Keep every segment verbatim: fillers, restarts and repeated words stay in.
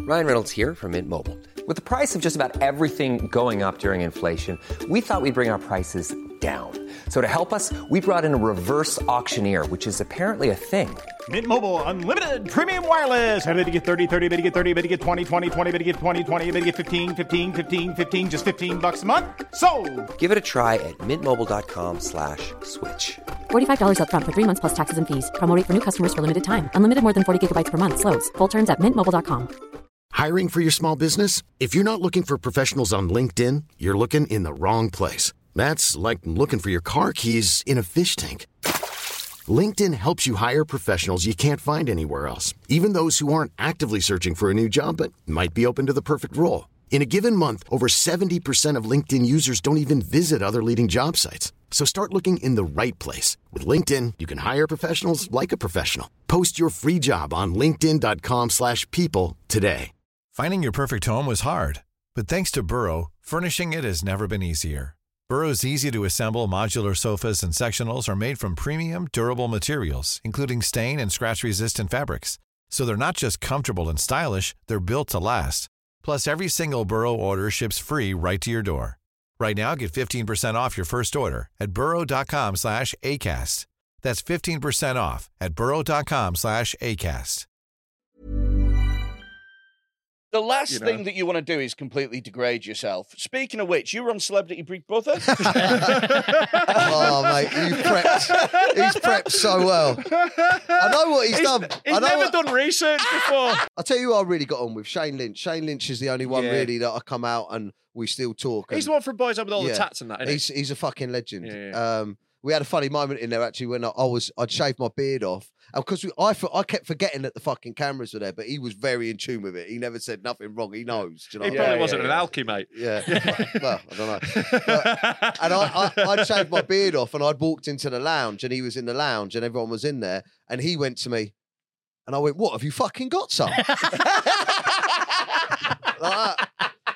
Ryan Reynolds here from Mint Mobile. With the price of just about everything going up during inflation, we thought we'd bring our prices down. So to help us, we brought in a reverse auctioneer, which is apparently a thing. Mint Mobile Unlimited Premium Wireless. How to get thirty, thirty, how to get thirty, how to get twenty, twenty, twenty, how to get twenty, twenty, how to get fifteen, fifteen, fifteen, fifteen, just fifteen bucks a month? Sold! Give it a try at mintmobile.com slash switch. forty-five dollars up front for three months plus taxes and fees. Promo rate for new customers for limited time. Unlimited more than forty gigabytes per month. Slows full terms at mint mobile dot com. Hiring for your small business? If you're not looking for professionals on LinkedIn, you're looking in the wrong place. That's like looking for your car keys in a fish tank. LinkedIn helps you hire professionals you can't find anywhere else, even those who aren't actively searching for a new job but might be open to the perfect role. In a given month, over seventy percent of LinkedIn users don't even visit other leading job sites. So start looking in the right place. With LinkedIn, you can hire professionals like a professional. Post your free job on linkedin.com slash people today. Finding your perfect home was hard, but thanks to Burrow, furnishing it has never been easier. Burrow's easy-to-assemble modular sofas and sectionals are made from premium, durable materials, including stain and scratch-resistant fabrics. So they're not just comfortable and stylish, they're built to last. Plus, every single Burrow order ships free right to your door. Right now, get fifteen percent off your first order at burrow.com slash ACAST. That's fifteen percent off at burrow.com slash ACAST. The last You know. thing that you want to do is completely degrade yourself. Speaking of which, you were on Celebrity Big Brother. Oh, mate, you prepped. He's prepped so well. I know what he's, He's- done. he's I know never what- done research before. I'll tell you who I really got on with, Shane Lynch. Shane Lynch is the only one Yeah. really that I come out and we still talk. He's and- the one from Boys Over with all Yeah. the tats and that, isn't He's he's a fucking legend. Yeah, yeah. Um, we had a funny moment in there actually when I, I was I'd shaved my beard off, and because I for- I kept forgetting that the fucking cameras were there, but he was very in tune with it. He never said nothing wrong. He knows. Do you know he? He what I probably mean? wasn't yeah, an yeah. alky, mate. Yeah. Well, I don't know. But- and I, I, I'd shaved my beard off and I'd walked into the lounge and he was in the lounge and everyone was in there and he went to me and I went, "What, have you fucking got some?" Like that.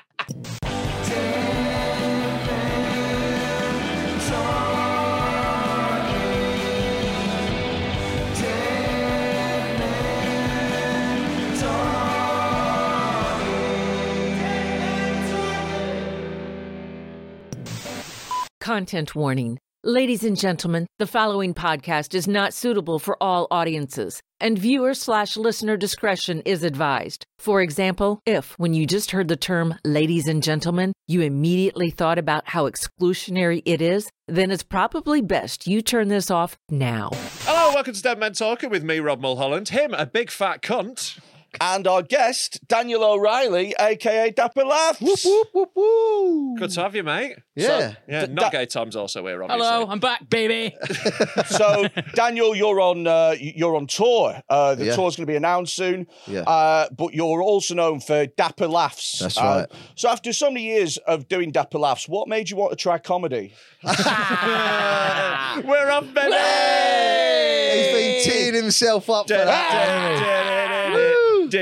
Content warning. Ladies and gentlemen, the following podcast is not suitable for all audiences, and viewer slash listener discretion is advised. For example, if, when you just heard the term ladies and gentlemen, you immediately thought about how exclusionary it is, then it's probably best you turn this off now. Hello, welcome to Dead Men Talking with me, Rob Mulholland. Him, a big fat cunt. And our guest, Daniel O'Reilly, a k a. Dapper Laughs. Whoop, whoop, whoop, whoop. Good to have you, mate. Yeah. Yeah, D- not da- gay Tom's also here, obviously. Hello, I'm back, baby. So, Daniel, you're on uh, you're on tour. Uh, the Yeah. tour's going to be announced soon. Yeah. Uh, but you're also known for Dapper Laughs. That's Uh, right. So, after so many years of doing Dapper Laughs, what made you want to try comedy? We're off, baby! He's been teeing himself up for that.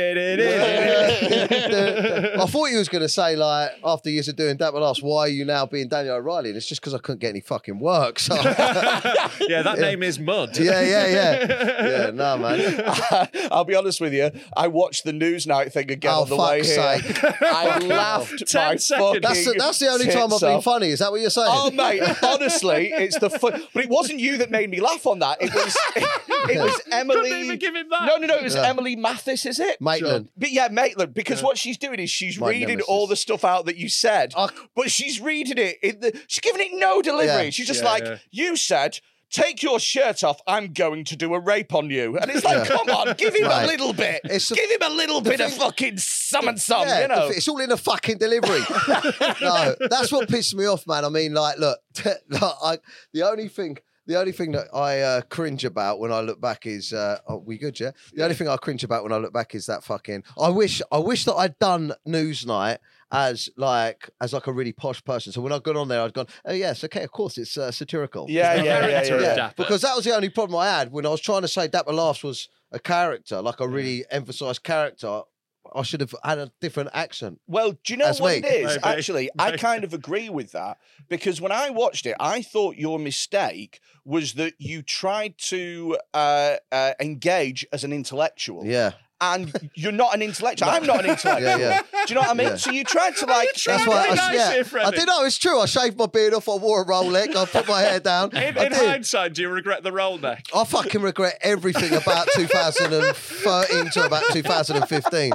I thought he was going to say, like, after years of doing Dapper Laughs, why are you now being Daniel O'Reilly? And it's just because I couldn't get any fucking work. So, Yeah, that name is Mud. yeah, yeah, yeah. Yeah, no, man. I'll be honest with you. I watched the Newsnight thing again Oh, on the way fuck's here. sake. I laughed Ten my seconds. fucking That's the, that's the only time I've tits been off. funny. Is that what you're saying? Oh, mate, honestly, it's the fun. But it wasn't you that made me laugh on that. It was it, was Emily. Couldn't even give him that. No, no, no. It was Yeah. Emily Mathis, is it? Maitland. But yeah, Maitland, because what she's doing is she's My reading nemesis. all the stuff out that you said, I- but she's reading it in the. She's giving it no delivery. Yeah. She's just Yeah, like, yeah. you said. Take your shirt off. I'm going to do a rape on you, and it's like, Yeah. come on, give him Right. a little bit. It's a- give him a little bit of thing- fucking some and some. Yeah, you know. it's all in the fucking delivery. No, that's what pissed me off, man. I mean, like, look, like, I, the only thing, the only thing that I uh, cringe about when I look back is, uh, oh, we good, yeah? The only thing I cringe about when I look back is that fucking. I wish, I wish that I'd done Newsnight as like as like a really posh person. So when I'd gone on there, I'd gone, oh yes, okay, of course, it's uh, satirical. Yeah, yeah, yeah, Character of yeah. Dapper. Because that was the only problem I had when I was trying to say Dapper Laughs was a character, like a really emphasised character. I should have had a different accent. Well, do you know That's what me. it is? Maybe. Actually, I Maybe. kind of agree with that because when I watched it, I thought your mistake was that you tried to uh, uh, engage as an intellectual. Yeah. and you're not an intellectual. I'm not an intellectual. Yeah, yeah. Do you know what I mean? Yeah. So you tried to like. That's why I, nice yeah, here, Freddie. I did know it's true. I shaved my beard off. I wore a Rolex. I put my hair down. In, I in did. hindsight, do you regret the roll neck? I fucking regret everything about two thousand thirteen to about two thousand fifteen.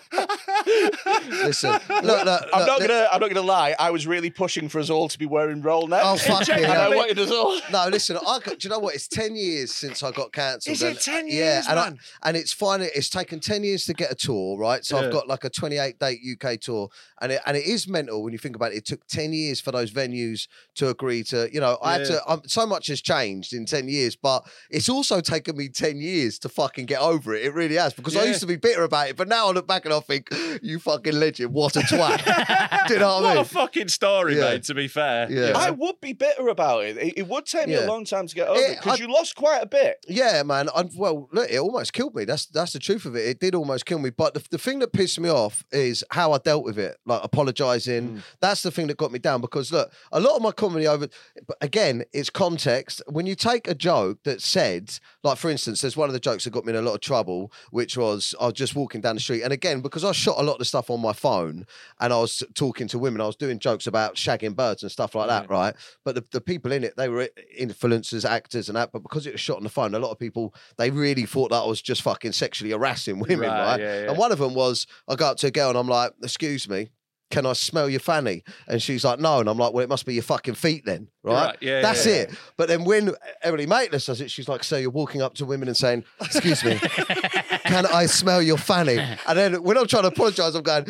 Listen, look, look, look I'm not look, gonna. I'm not gonna lie. I was really pushing for us all to be wearing roll necks. Oh, fuck and it. I wanted us all. No, listen. I got, do you know what? It's ten years since I got cancelled. Is it and- ten Yeah, years, and, man? I, and it's finally. It's taken ten years to get a tour, right? So Yeah. I've got like a twenty-eight date U K tour, and it and it is mental when you think about it. It took ten years for those venues to agree to. You know, I had Yeah. to. Um, so much has changed in ten years, but it's also taken me ten years to fucking get over it. It really has, because I Yeah. used to be bitter about it, but now I look back and I think, you fucking legend, what a twat. Do you know what I What mean? a fucking story, Yeah. mate, to be fair. Yeah. I would be bitter about it. It, it would take me Yeah. a long time to get over It- it because I- you lost quite a bit. Yeah, man. I'm, well, look, it almost killed me. That's that's the truth of it. It did almost kill me. But the, the thing that pissed me off is how I dealt with it, like apologising. That's the thing that got me down, because look, a lot of my comedy over. But again, it's context. When you take a joke that said, like for instance, there's one of the jokes that got me in a lot of trouble, which was I was just walking down the street, and again, because I shot a lot of the stuff on my phone, and I was talking to women, I was doing jokes about shagging birds and stuff like that, right? But the, the people in it, they were influencers, actors, and that. But because it was shot on the phone, a lot of people, they really thought that I was just fucking sexually harassing women, Right, right? yeah, yeah. And one of them was, I go up to a girl and I'm like, "Excuse me, can I smell your fanny?" And she's like, "No." And I'm like, "Well, it must be your fucking feet then, right?" Right, yeah, That's yeah, it. But then when Emily Maitlis does it, she's like, "So you're walking up to women and saying, 'Excuse me, can I smell your fanny?'" And then when I'm trying to apologise, I'm going,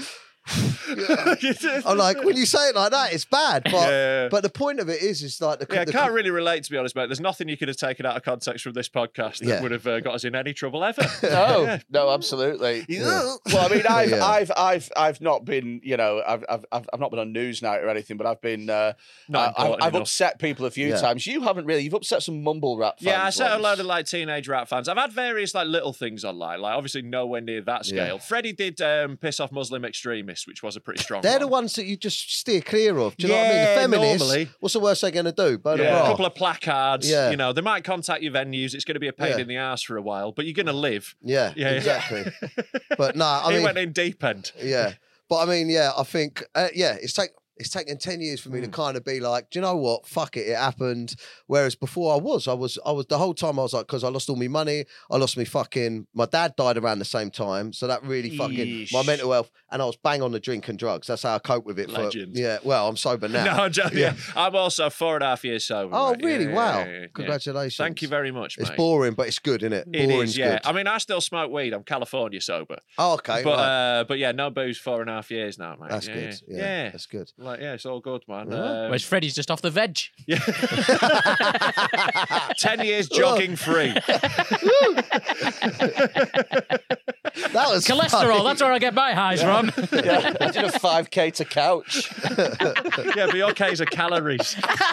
I'm like, when you say it like that, it's bad. But Yeah. but the point of it is, is like the, Yeah, I the can't really relate, to be honest, mate. There's nothing you could have taken out of context from this podcast that Yeah. would have uh, got us in any trouble ever. No, Yeah. no, absolutely. Yeah. Well, I mean, I've, Yeah. I've, I've, I've not been, you know, I've, I've, I've I've not been on Newsnight or anything, but I've been, uh, Not I- I've, important I've enough. upset people a few Yeah. times. You haven't really. You've upset some mumble rap fans. Yeah, I set a once. load of like teenage rap fans. I've had various like little things online, like obviously nowhere near that scale. Yeah. Freddie did um, piss off Muslim extremists, which was a pretty strong They're one. the ones that you just steer clear of. Do you know what I mean? Yeah, The feminists, normally. what's the worst they're going to do? Burn Yeah, a a bra. couple of placards. Yeah. You know, they might contact your venues. It's going to be a pain Yeah. in the ass for a while, but you're going to live. Yeah, Yeah, yeah. exactly. But no, I he mean, went in deep end. yeah. But I mean, yeah, I think, uh, yeah, it's take. It's taken ten years for me Hmm. to kind of be like, do you know what? Fuck it, it happened. Whereas before I was, I was, I was the whole time I was like, because I lost all my money, I lost me fucking. My dad died around the same time, so that really fucking Yeesh. my mental health, and I was bang on the drink and drugs. That's how I cope with it. For, Legend. yeah, well, I'm sober now. No, I'm joking. Yeah. I'm also four and a half years sober. Oh, mate. really? Yeah, Wow. yeah, yeah, yeah. Congratulations. Thank you very much, mate. It's boring, but it's good, isn't it? It Boring's is, yeah. good. I mean, I still smoke weed. I'm California sober. Oh, okay. But right. uh, but yeah, no booze four and a half years now, mate. That's yeah, good. Yeah. Yeah, yeah. that's good. Like, yeah, it's all good, man. Yeah. Um, Whereas Freddie's just off the veg. yeah. Ten years jogging free. That was Cholesterol, funny. that's where I get my highs from. Yeah, I did a five K to couch. Yeah, but your case of calories.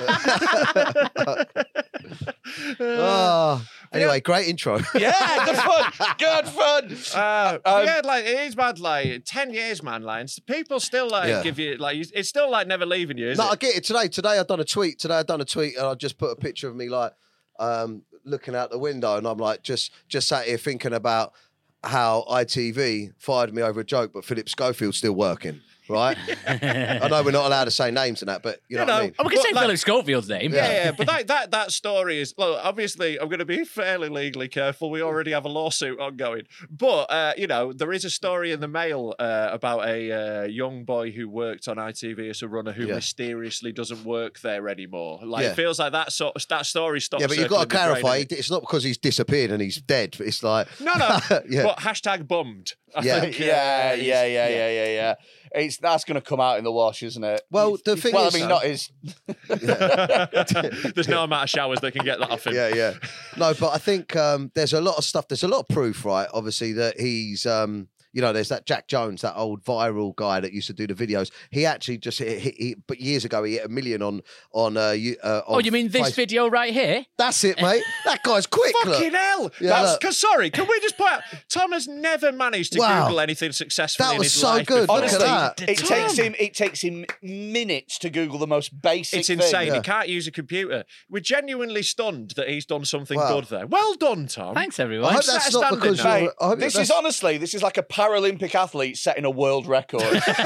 Oh. Anyway, great intro. Yeah, good fun. Good fun. Uh, Um, yeah, like it is bad. Like ten years, man. Like and people still like Yeah. give you like it's still like never leaving you. Is No, I it? get it. Today, today I've done a tweet. Today I've done a tweet, and I just put a picture of me like um, looking out the window, and I'm like just just sat here thinking about how I T V fired me over a joke, but Philip Schofield's still working. Right? I know we're not allowed to say names and that, but you know, You what I know, mean. Oh, we can But, say like- Philip Schofield's name. Yeah, yeah, but that, that that story is look, obviously I'm going to be fairly legally careful. We already have a lawsuit ongoing, but uh, you know there is a story in the Mail uh, about a uh, young boy who worked on I T V as a runner who Yeah. mysteriously doesn't work there anymore. Like Yeah. it feels like that sort of, that story stops. Yeah, but you've got to circling the clarify. drain. It's not because he's disappeared and he's dead. It's like No, no, yeah. but hashtag bummed. I Yeah. think, Yeah, he's- yeah, yeah, yeah, yeah, yeah. It's that's going to come out in the wash, isn't it? Well, the thing well, is, I mean, not his. There's no amount of showers that can get that off him. Yeah, yeah. No, but I think um, there's a lot of stuff. There's a lot of proof, right? Obviously, that he's, um, you know, there's that Jack Jones, that old viral guy that used to do the videos. He actually just hit, hit, he, but years ago he hit a million on on. Uh, you, uh, on oh, you mean this Facebook. video right here? That's it, mate. That guy's quick. Fucking look. hell! Yeah, That's look. cause, sorry. Can we just point out? Tom has never managed to Wow. Google anything successfully. That in was his so life good. before. Look at Honestly, that. it takes him. It takes him minutes to Google the most basic. It's thing. insane. Yeah. He can't use a computer. We're genuinely stunned that he's done something Wow. good there. Well done, Tom. Thanks, I everyone. hope Set that's a not standard because now. you're. Mate, I hope this that's- is honestly, this is like a Paralympic athlete setting a world record.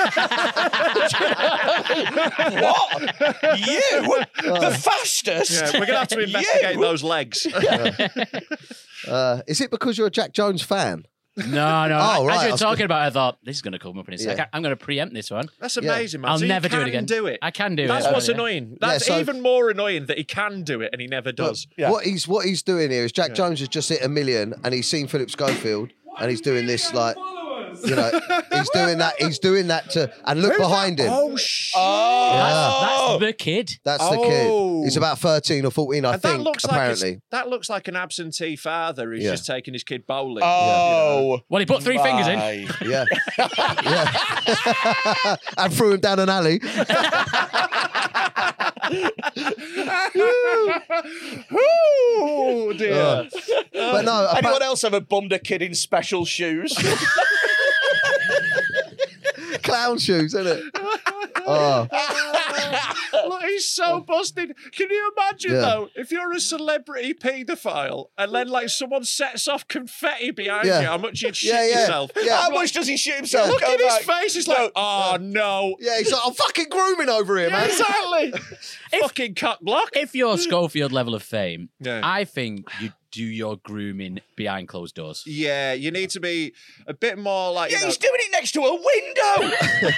What? You? The fastest? Yeah, we're gonna have to investigate You? those legs. Uh, is it because you're a Jack Jones fan? No, no. Oh, right, As I you were was talking about it, I thought, this is going to come up in a Yeah. second. I'm going to preempt this one. That's Yeah. amazing, man. I'll So you never do it can again. Do it. I can do That's it. what's Yeah. annoying. That's so- even more annoying that he can do it and he never does. Yeah. What he's what he's doing here is Jack Jones has just hit a million, and he's seen Philip Schofield, and he's doing this like, you know, he's doing that. He's doing that to, and look behind him. Oh shit! Oh, That's the kid. That's the Oh. kid. He's about thirteen or fourteen, I And think. that looks apparently, like that looks like an absentee father who's Yeah. just taking his kid bowling. Oh. Well, he put three fingers in. my. yeah, yeah, and threw him down an alley. Oh dear. Uh, but no, appa- Anyone else ever bummed a kid in special shoes? clown shoes, isn't it? Oh, Look, he's so busted. Can you imagine Yeah. though, if you're a celebrity paedophile and then like someone sets off confetti behind Yeah. you, how much you'd shit Yeah, yeah. yourself? Yeah. How much does he shoot himself? Look Go at his back. face. It's like, oh no. yeah. He's like, I'm fucking grooming over here, Yeah, man. exactly. Fucking cock block. If you're Schofield level of fame, Yeah. I think you do your grooming behind closed doors. Yeah, you need to be a bit more like. Yeah, you know, he's doing it next to a window.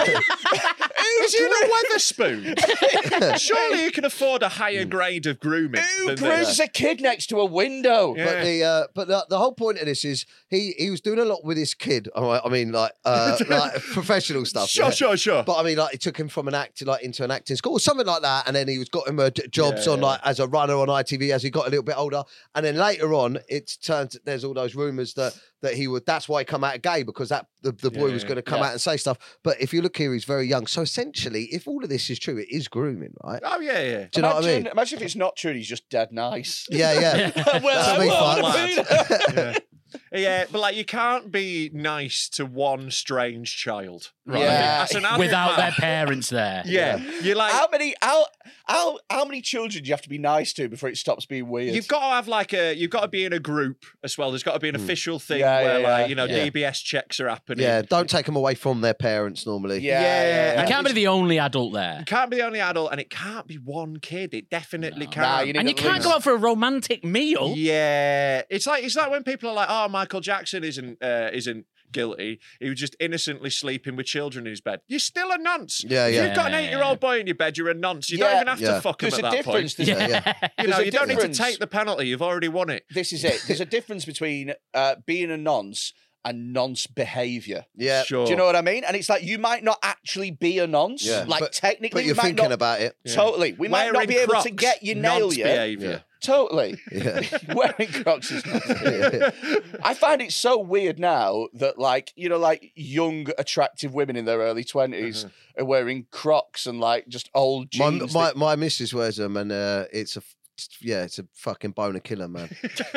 is he in a Weatherspoon? Surely you can afford a higher grade of grooming. Who than grooms this. a kid next to a window? Yeah. But the uh, but the, the whole point of this is he he was doing a lot with his kid. All right, I mean, like uh, like professional stuff. Sure, yeah. sure, sure. But I mean, like, it took him from an actor like into an acting school or something like that, and then he was got him uh, j- jobs Yeah, on yeah. like as a runner on I T V as he got a little bit older, and then later on, it's turned. There's all those rumours that that he would. That's why he come out gay because that the, the boy Yeah, was yeah. going to come Yeah. out and say stuff. But if you look here, he's very young. So essentially, if all of this is true, it is grooming, right? Oh yeah, yeah. Do you know what I imagine, mean? imagine if it's not true and he's just dead nice. Yeah, yeah. well, That'd I be won't fun. be there. Yeah, but like you can't be nice to one strange child, right? Yeah. That's an adult Without their man. parents there. Yeah, you're like How many how, how how many children do you have to be nice to before it stops being weird? you've got to have like a you've got to be in a group as well. There's got to be an official thing Yeah, where yeah, like yeah. you know Yeah. D B S checks are happening. Yeah, don't take them away from their parents normally. yeah, Yeah, yeah, yeah, yeah. You can't be the only adult there. You can't be the only adult, and it can't be one kid. It definitely can't. Nah, you need And you at can't least- go out for a romantic meal. Yeah, it's like it's like when people are like, "Oh, Michael Jackson isn't uh, isn't guilty. He was just innocently sleeping with children in his bed." You're still a nonce. Yeah, If yeah. you've got an eight-year-old boy in your bed, you're a nonce. You Yeah. don't even have Yeah. to fuck him There's at a that difference. point. There's a- Yeah. You There's know, a you don't need to difference. take the penalty. You've already won it. This is it. There's a difference between uh, being a nonce and nonce behaviour. Yeah. Sure. Do you know what I mean? And it's like you might not actually be a nonce. Yeah. Like But- technically, But we you're might thinking not, about it. Totally. We might not Wearing be able to Crocs, get you nail nonce you. behaviour. Totally. Yeah. Wearing Crocs is not. I find it so weird now that, like, you know, like young, attractive women in their early twenties are wearing Crocs and like just old My, jeans. my that- my missus wears them, and uh, it's a yeah, it's a fucking boner killer, man.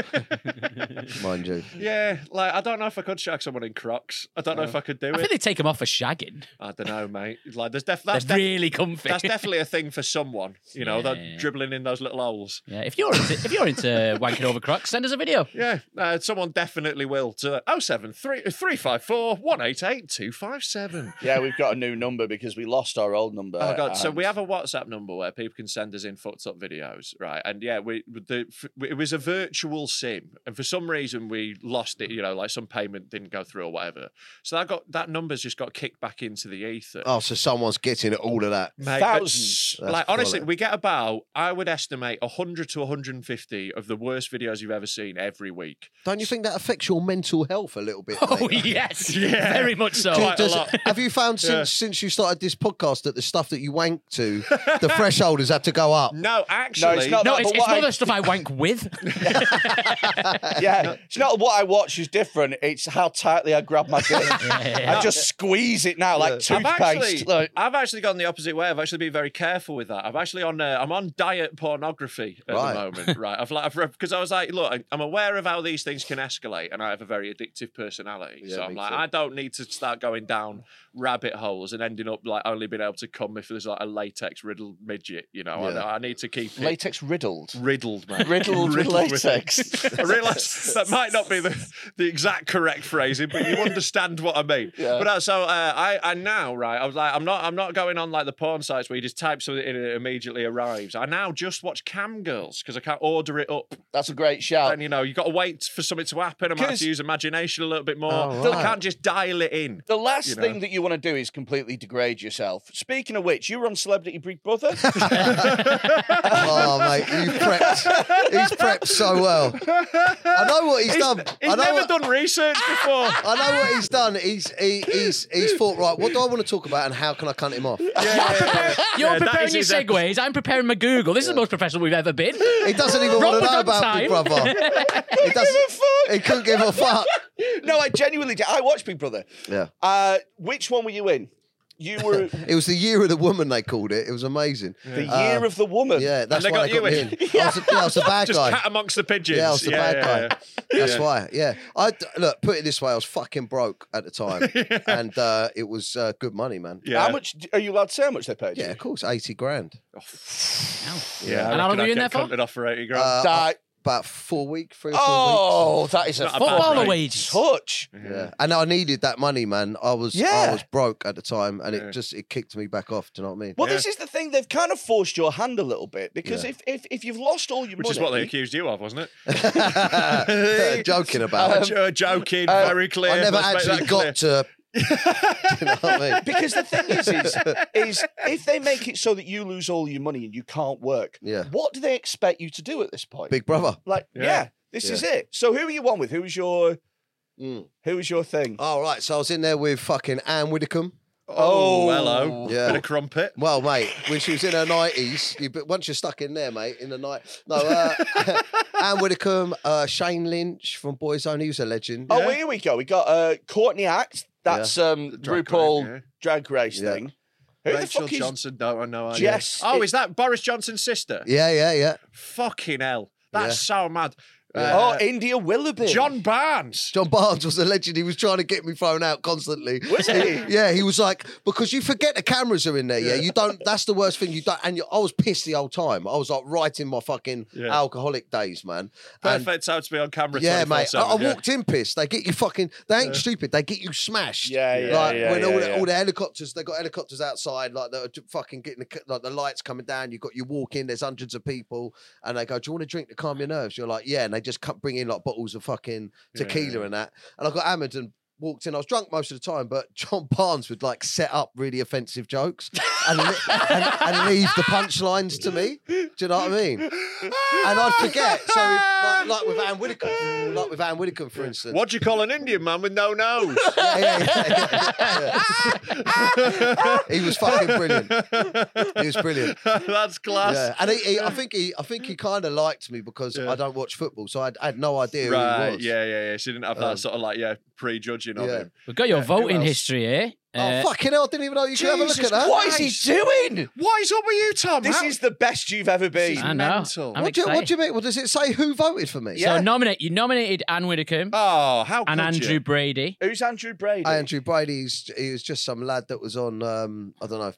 Mind you. Yeah, like I don't know if I could shag someone in Crocs. I don't know if I could do I it. think they take them off for shagging. I don't know, mate. Like there's def- They're that's def- really comfy. that's definitely a thing for someone. You know, Yeah, that yeah. dribbling in those little holes. Yeah, if you're into, if you're into wanking over Crocs, send us a video. Yeah, uh, someone definitely will. To oh seven three three five four one eight eight two five seven. yeah, we've got a new number because we lost our old number. Oh god! So and- we have a WhatsApp number where people can send us in fucked up videos, right? And yeah, we the f- it was a virtual SIM, and for some reason we lost it. You know, like some payment didn't go through or whatever. So that got that number's just got kicked back into the ether. Oh, so someone's getting all of that. Mate, Thousands. but, like That's honestly, quality. we get about I would estimate one hundred to one hundred fifty of the worst videos you've ever seen every week. Don't you think that affects your mental health a little bit? Oh mate? yes, Yeah. very much so. Do- Quite a does- lot. have you found since Yeah. since you started this podcast that the stuff that you wank to, the threshold has had to go up? No, actually, No, it's not No, that it's, But it's what more I- the stuff I wank with. Yeah, it's not what I watch is different. It's how tightly I grab my dick. yeah. I just squeeze it now like I've toothpaste. actually, Like, I've actually gone the opposite way. I've actually been very careful with that. I've actually on, uh, I'm on diet pornography at Right. the moment, right? I've like, I've because I was like, look, I- I'm aware of how these things can escalate, and I have a very addictive personality. Yeah, so I'm me like, too. I don't need to start going down rabbit holes and ending up like only being able to come if there's like a latex riddled midget. You know, Yeah. I, I need to keep it latex riddled. riddled, man. Riddled with latex. I realise that might not be the, the exact correct phrasing, but you understand what I mean. Yeah. But uh, so uh, I, I now right, I was like, I'm not, I'm not going on like the porn sites where you just type something in and it immediately arrives. I now just watch cam girls because I can't order it up. That's a great shout. And you know, you got to wait for something to happen. I might have 'Cause- to use imagination a little bit more. Oh, I right. can't just dial it in. The last You know. thing that you want to do is completely degrade yourself. Speaking of which, you were on Celebrity Big Brother. Oh, mate, you prepped. He's prepped so well. I know what he's, He's, done. he's I know never what, done research before. I know what he's done. He's he, he's he's thought, right, what do I want to talk about and how can I cunt him off? You're Yeah, that preparing is your his segues. I'm preparing my Google. This is the most professional we've ever been. He doesn't even Rob want to was know on about time. Big Brother. He doesn't. He couldn't give a fuck. No, I genuinely did. I watched Big Brother. Yeah. Uh, which one were you in? You were It was the year of the woman, they called it. It was amazing. the year of the woman. Yeah, that's they why got they you got me in. in. I, was the, yeah, I was the bad Just guy. cat amongst the pigeons. Yeah, I was the Yeah, bad yeah, guy. yeah. That's why. Yeah, I look. Put it this way: I was fucking broke at the time, and uh, it was uh, good money, man. Yeah. How much are you allowed to say how much they paid? Yeah, you? of course, eighty grand. Yeah, And how long were you in there for? It off for eighty grand. Uh, That- About four weeks, three or four oh, that is a Not a bad Footballer rate. wages. touch. weeks. Yeah, and I needed that money, man. I was, Yeah. I was broke at the time, and Yeah. it just it kicked me back off. Do you know what I mean? Well, Yeah. this is the thing. They've kind of forced your hand a little bit because Yeah. if, if if you've lost all your Which money, is what they accused you of, wasn't it? Joking about it. Jo- joking, uh, very clear. I never Let's make actually that got clear. to. Do you know what I mean? because the thing is, is, is if they make it so that you lose all your money and you can't work, Yeah. what do they expect you to do at this point? Big Brother. like, yeah, Yeah. this Yeah. is it. So who are you on with? Who was your Mm. who was your thing? All right, so I was in there with fucking Anne Widdecombe. Oh, Oh, hello. yeah. Bit of crumpet. Well, mate, when she was in her nineties, you, but once you're stuck in there, mate, in the night. No, uh, Anne Widdecombe, uh, Shane Lynch from Boyzone, he was a legend. Oh, here we go. We got uh, Courtney Act. That's um, drag RuPaul race, yeah. drag race Yeah. thing. Who the Rachel fuck is Johnson, don't I know. Jess? Oh, It- is that Boris Johnson's sister? Yeah, yeah, yeah. Fucking hell. That's so mad. Yeah. Oh, India Willoughby. John Barnes. John Barnes was a legend. He was trying to get me thrown out constantly. Was he? Yeah, he was like, because you forget the cameras are in there, yeah? You don't, that's the worst thing you don't, and you, I was pissed the whole time. I was like right in my fucking Yeah. alcoholic days, man. And Perfect time to be on camera. yeah, mate. I, I twenty-four seven, yeah. walked in pissed. They get you fucking. They ain't stupid. They get you smashed. Yeah, yeah, Like yeah, when yeah, all, the, yeah. all the helicopters, they got helicopters outside. Like they're fucking getting the, like the lights coming down. You got you walk in. There's hundreds of people, and they go, "Do you want to drink to calm your nerves?" You're like, "Yeah," and they just cut, bring in like bottles of fucking tequila and that. And I got hammered and walked in. I was drunk most of the time, but John Barnes would like set up really offensive jokes and, li- and, and leave the punchlines to me. Do you know what I mean? And I'd forget. So like, like with Anne Widdecombe, like with Anne Widdecombe, for instance. What do you call an Indian man with no nose? Yeah, yeah, yeah, yeah, yeah. He was fucking brilliant. He was brilliant. That's class. Yeah, and he, he, I think he, I think he kind of liked me because Yeah. I don't watch football, so I, I had no idea who Right, he was. yeah, yeah, yeah. She didn't have that Um, sort of like, yeah, prejudging of yeah. him. We've got your Yeah, who voting else? history here. Oh Uh, fucking hell! I didn't even know you could have a look Jesus at that. What is he doing? What is up with you, Tom? This How- is the best you've ever been. I know. mental. I'm What do, you, what excited. do you mean? What does it say? Who voted for me? Yeah. So nominate you nominated Anne Widdecombe Oh, how and could Andrew you? Brady. Who's Andrew Brady? Andrew Brady. He's, he was just some lad that was on. Um, I don't know.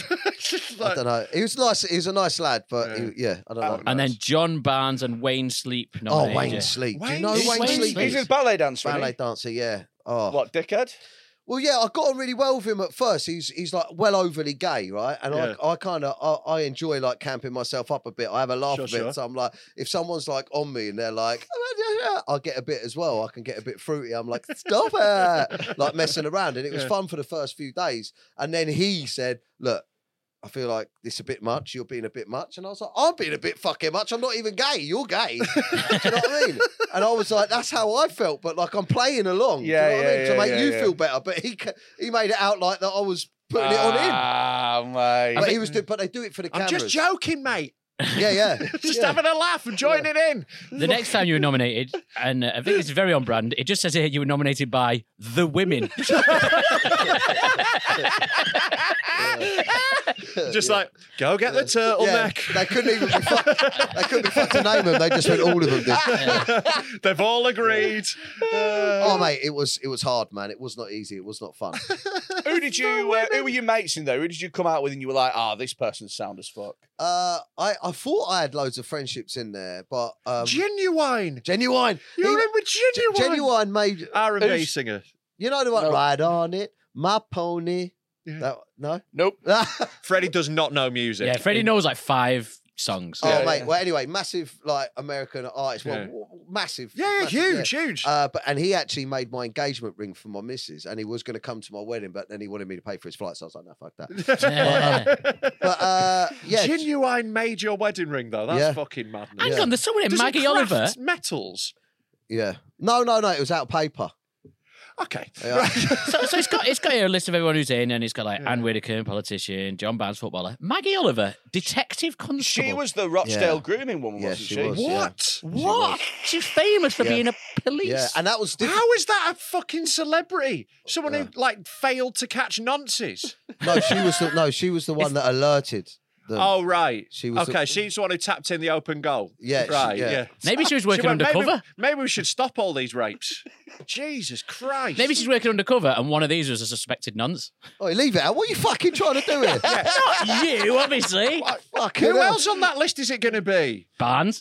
I Like- don't know. He was nice. He was a nice lad, but Yeah. he, yeah, I don't know. And then John Barnes and Wayne Sleep oh, nominated Wayne you. Sleep. Do you Wayne know who Sleep. Wayne, Wayne Sleep? Sleep. He's is? a ballet dancer. isn't ballet he? dancer. Yeah. Oh. What, dickhead? Well, yeah, I got on really well with him at first. He's he's like well overly gay, right? And Yeah. I I kind of I, I enjoy like camping myself up a bit. I have a laugh Sure, a bit. sure. So I'm like, if someone's like on me and they're like, I'll get a bit as well. I can get a bit fruity. I'm like, stop it, like messing around. And it was Yeah. fun for the first few days. And then he said, look, I feel like this is a bit much. You're being a bit much. And I was like, I'm being a bit fucking much. I'm not even gay. You're gay. Do you know what I mean? And I was like, that's how I felt. But like, I'm playing along. Yeah, do you know what I yeah, mean? To yeah, make yeah, you yeah. feel better. But he ca- he made it out like that I was putting it on him. Ah, mate. But he was, do- but they do it for the I'm cameras. just joking, mate. Yeah, yeah. Just yeah. having a laugh and joining in. The next time you were nominated, and uh, I think this is very on brand, it just says here you were nominated by the women. Just like, go get the turtleneck. They couldn't even be fucked. They couldn't be fucked to name them. They just went all of them. Did. They've all agreed. Uh, Oh mate, it was it was hard, man. It was not easy. It was not fun. Who did you? Uh, who were your mates in there? Who did you come out with, and you were like, "Ah, oh, this person's sound as fuck." Uh, I I thought I had loads of friendships in there, but um, Genuine. Genuine. You're He- in with Genuine. Genuine made R and B who's- singer. You know the one, No. ride on it, my pony. Yeah. That, no. Nope. Freddie does not know music. Yeah, Freddie knows like five songs. Oh Yeah, mate. yeah. Well, anyway, massive like American artist. Well, Yeah. w- w- massive. Yeah, yeah, massive, huge, huge. Uh, but and he actually made my engagement ring for my missus, and he was going to come to my wedding, but then he wanted me to pay for his flight, so I was like, no, fuck that. Yeah. But uh, yeah, Genuine made your wedding ring though. That's Yeah. fucking madness. Hang Yeah. on, there's someone in Does he Maggie craft Oliver. metals. yeah. No, no, no. It was out of paper. Okay. Yeah. So, so it's got it's got here a list of everyone who's in, and it's got like Anne Whitaker, politician, John Barnes, footballer, Maggie Oliver, detective constable. She was the Rochdale Yeah. grooming woman, Yeah, wasn't she she? was, yeah. What? What? She's famous for Yeah. being a police. Yeah, and that was different. How is that a fucking celebrity? Someone who like failed to catch nonces. No, she was the no, she was the one that alerted them. Oh right. She was the- okay. She's the one who tapped in the open goal. Yeah, she- Right. yeah. Yeah. Maybe she was working went, maybe- undercover. Maybe, we should stop all these rapes. Jesus Christ. Maybe she's working undercover, and one of these was a suspected nonce. Oh, leave it out. What are you fucking trying to do here? Not you, obviously. Fucking Who hell. else on that list is it going to be? Barnes.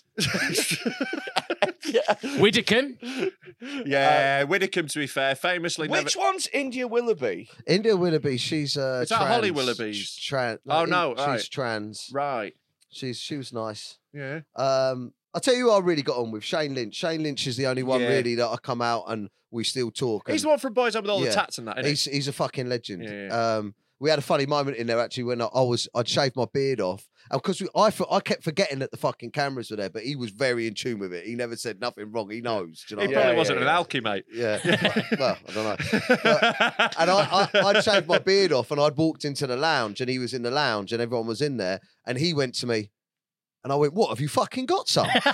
Widdicombe. Yeah, Widdicombe, to be fair, famously never. Which one's India Willoughby? India Willoughby, she's uh, Is that trans. Holly Willoughby's? She's Trans. Oh, no, she's right. trans. Right. She's she was nice. Yeah. Um, I'll tell you who I really got on with Shane Lynch. Shane Lynch is the only one Yeah. really that I come out and we still talk. He's and the one from Boys Up with all Yeah. the tats and that, isn't he's he's a fucking legend. Yeah, Um, we had a funny moment in there actually when I, I was I'd shaved my beard off, and because I for- I kept forgetting that the fucking cameras were there, but he was very in tune with it. He never said nothing wrong. He knows. Do you know he? He what I probably mean? wasn't yeah, an yeah. alky, mate. Yeah. Well, I don't know. But- and I, I, I'd shaved my beard off and I'd walked into the lounge and he was in the lounge and everyone was in there and he went to me and I went, what, have you fucking got some? Like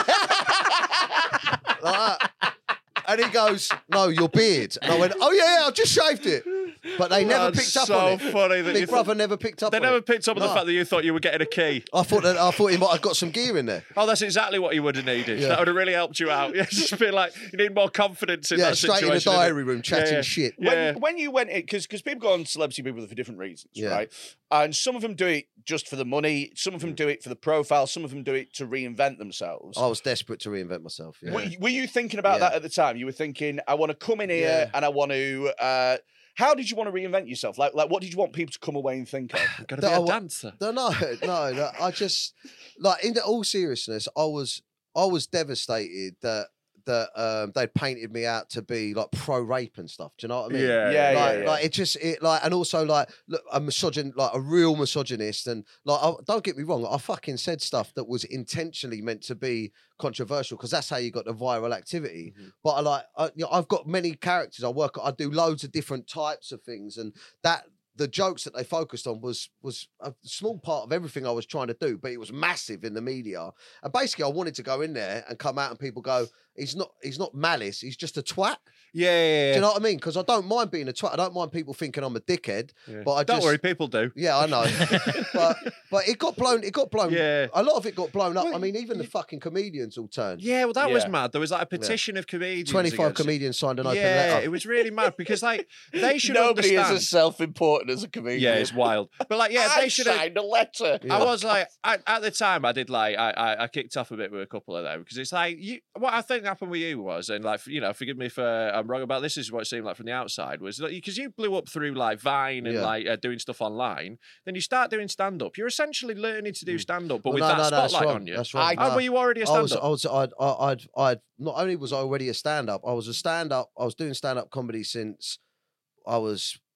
that. And he goes, no, your beard. And I went, oh yeah, yeah, I just shaved it. But they never That's picked up so on it. funny that Big you brother thought- never picked up They on never it. picked up on the No. fact that you thought you were getting a key. I thought that I thought he might have got some gear in there. Oh, that's exactly what you would have needed. Yeah. That would have really helped you out. Yeah, just be like, you need more confidence in Yeah, that straight in situation. the innit? diary room, chatting Yeah, yeah. shit. Yeah. When, when you went in, because because people go on Celebrity Big Brother for different reasons, Yeah. right? And some of them do it just for the money. Some of them do it for the profile. Some of them do it to reinvent themselves. I was desperate to reinvent myself. Yeah. Were, you- were you thinking about Yeah. that at the time? You were thinking, I want to come in here Yeah. and I want to. Uh, how did you want to reinvent yourself? Like, like, what did you want people to come away and think of? I'm going to That be I a wa- dancer. No, no, no, no. I just like in all seriousness, I was I was devastated that that um, they'd painted me out to be like pro rape and stuff. Do you know what I mean? Yeah, yeah, like, yeah. like it just it like and also like look, a misogyn like a real misogynist and like I, don't get me wrong, I fucking said stuff that was intentionally meant to be controversial because that's how you got the viral activity. Mm-hmm. But I like I, you know, I've got many characters. I work. I do loads of different types of things, and that the jokes that they focused on was was a small part of everything I was trying to do, but it was massive in the media. And basically, I wanted to go in there and come out and people go, "He's not. He's not malice. He's just a twat." Yeah, yeah, yeah. Do you know what I mean? Because I don't mind being a twat. I don't mind people thinking I'm a dickhead. Yeah. But I Don't just, worry, people do. Yeah, I know. but but it got blown. It got blown. Yeah. A lot of it got blown up. Well, I mean, even the fucking comedians all turned. Yeah, well, that was Yeah. mad. There was like a petition of comedians. Twenty-five against it. comedians signed an open Yeah, letter. it was really mad because like they should Nobody understand. is as self-important as a comedian. Yeah, it's wild. But like, yeah, I they should have. signed a letter. I was like, I, at the time, I did like, I, I, I kicked off a bit with a couple of them because it's like, you, what I think happened with you was, and like, you know, forgive me if uh, I'm wrong about this. This is what it seemed like from the outside was because you blew up through like Vine and Yeah. like uh, doing stuff online. Then you start doing stand up. You're essentially learning to do stand up, but Well, with no, that no, no, that's spotlight wrong. on you. That's wrong. Oh, No. were you already a I stand was, up? I was, I'd, I- I'd, I'd, not only was I already a stand up, I was a stand up, I was doing stand up comedy since I was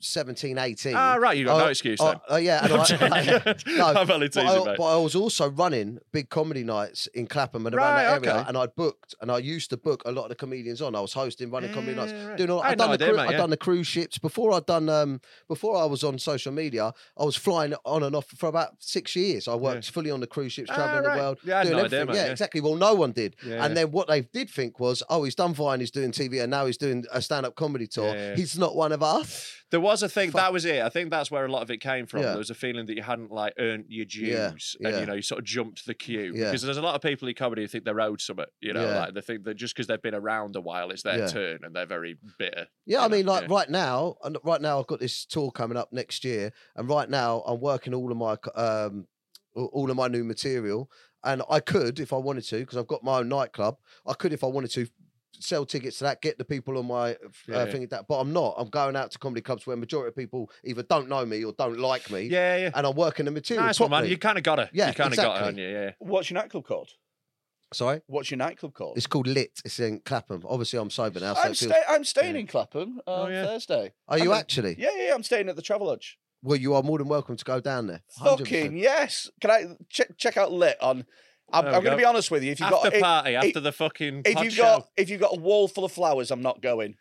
seventeen, eighteen. Ah, right, you got no I- excuse I- then. uh, yeah, and I, no, I'm only but, teasing, I, mate. but I was also running big comedy nights in Clapham and around Right, that area, okay. and I booked, and I used to book a lot of the comedians on. I was hosting, running comedy nights, right. doing all. I had I'd done no the idea, cru- mate, I'd yeah. done the cruise ships before. I'd done um before I was on social media. I was flying on and off for about six years. I worked fully on the cruise ships, Ah, traveling right. the world, Yeah, I had doing no idea, everything. mate, yeah, yeah. exactly. Well, no one did. Yeah, and yeah. then what they did think was, oh, he's done Vine, he's doing T V, and now he's doing a stand-up comedy tour. Yeah, yeah. He's not one of us. There was a thing, that was it. I think that's where a lot of it came from. Yeah. There was a feeling that you hadn't like earned your dues Yeah, and yeah. you know, you sort of jumped the queue. Yeah. Because there's a lot of people in comedy who think they're owed something, you know, Yeah. like they think that just because they've been around a while, it's their Yeah. turn and they're very bitter. Yeah, you I know, mean, like yeah. right now, and right now I've got this tour coming up next year, and right now I'm working all of my um, all of my new material, and I could, if I wanted to, because I've got my own nightclub, I could, if I wanted to, sell tickets to that, get the people on my uh, Yeah. thing that, but I'm not. I'm going out to comedy clubs where majority of people either don't know me or don't like me. Yeah, yeah. And I'm working the material. Nice one, man. properly. You kind of got it. Yeah, you kind of got it exactly. on you, yeah. What's your nightclub called? Sorry, What's your nightclub called? it's called Lit. It's in Clapham. Obviously, I'm sober now. So I'm, it feels- sta- I'm staying in Clapham on yeah. Thursday. Are you I'm- actually? Yeah, yeah, yeah, I'm staying at the Travelodge. Well, you are more than welcome to go down there. one hundred percent. Fucking yes. Can I check check out Lit on? I'm, There we I'm going go. to be honest with you. If you After got if- party, if- after the fucking if pod you show. got if you got a wall full of flowers, I'm not going.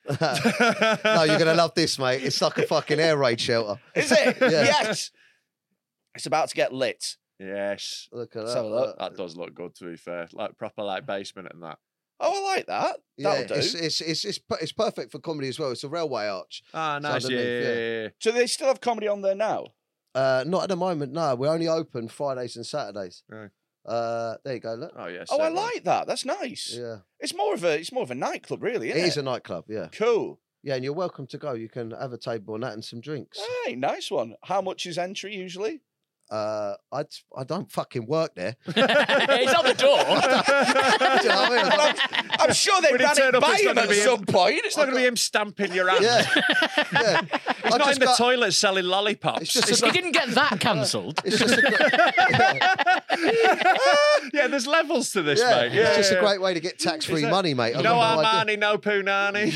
No, you're gonna love this, mate. It's like a fucking air raid shelter. Is it? Yeah. Yes. It's about to get lit. Yes. Look at Let's that. have a look. That does look good, to be fair. Like proper like basement and that. Oh, I like that. Yeah, That'll do. it's, it's it's it's per- it's perfect for comedy as well. It's a railway arch. Ah, nice. Yeah, underneath, yeah, yeah. yeah, yeah. So they still have comedy on there now. Uh, not at the moment. No, we're only open Fridays and Saturdays. Right. Uh, there you go. Look. Oh, yeah. Oh, I sick, man. like that. That's nice. Yeah, It's more of a it's more of a nightclub, really. it Isn't it is a nightclub. Yeah, cool. yeah, and you're welcome to go. You can have a table and that and some drinks. Hey, nice one. How much is entry usually? Uh, I I don't fucking work there. It's on the door. Do you know what I mean? I'm, I'm sure they When he ran turned it up, by it's not him gonna at be him. some point. It's not going to be him stamping your hand. Yeah, yeah. He's I not just in the got- toilet selling lollipops. It's just a, He didn't get that cancelled. it's just a, great- yeah, there's levels to this, yeah, mate. Yeah, it's just yeah. a great way to get tax-free Is it- money, mate. I've No got no idea. Armani, no Punani.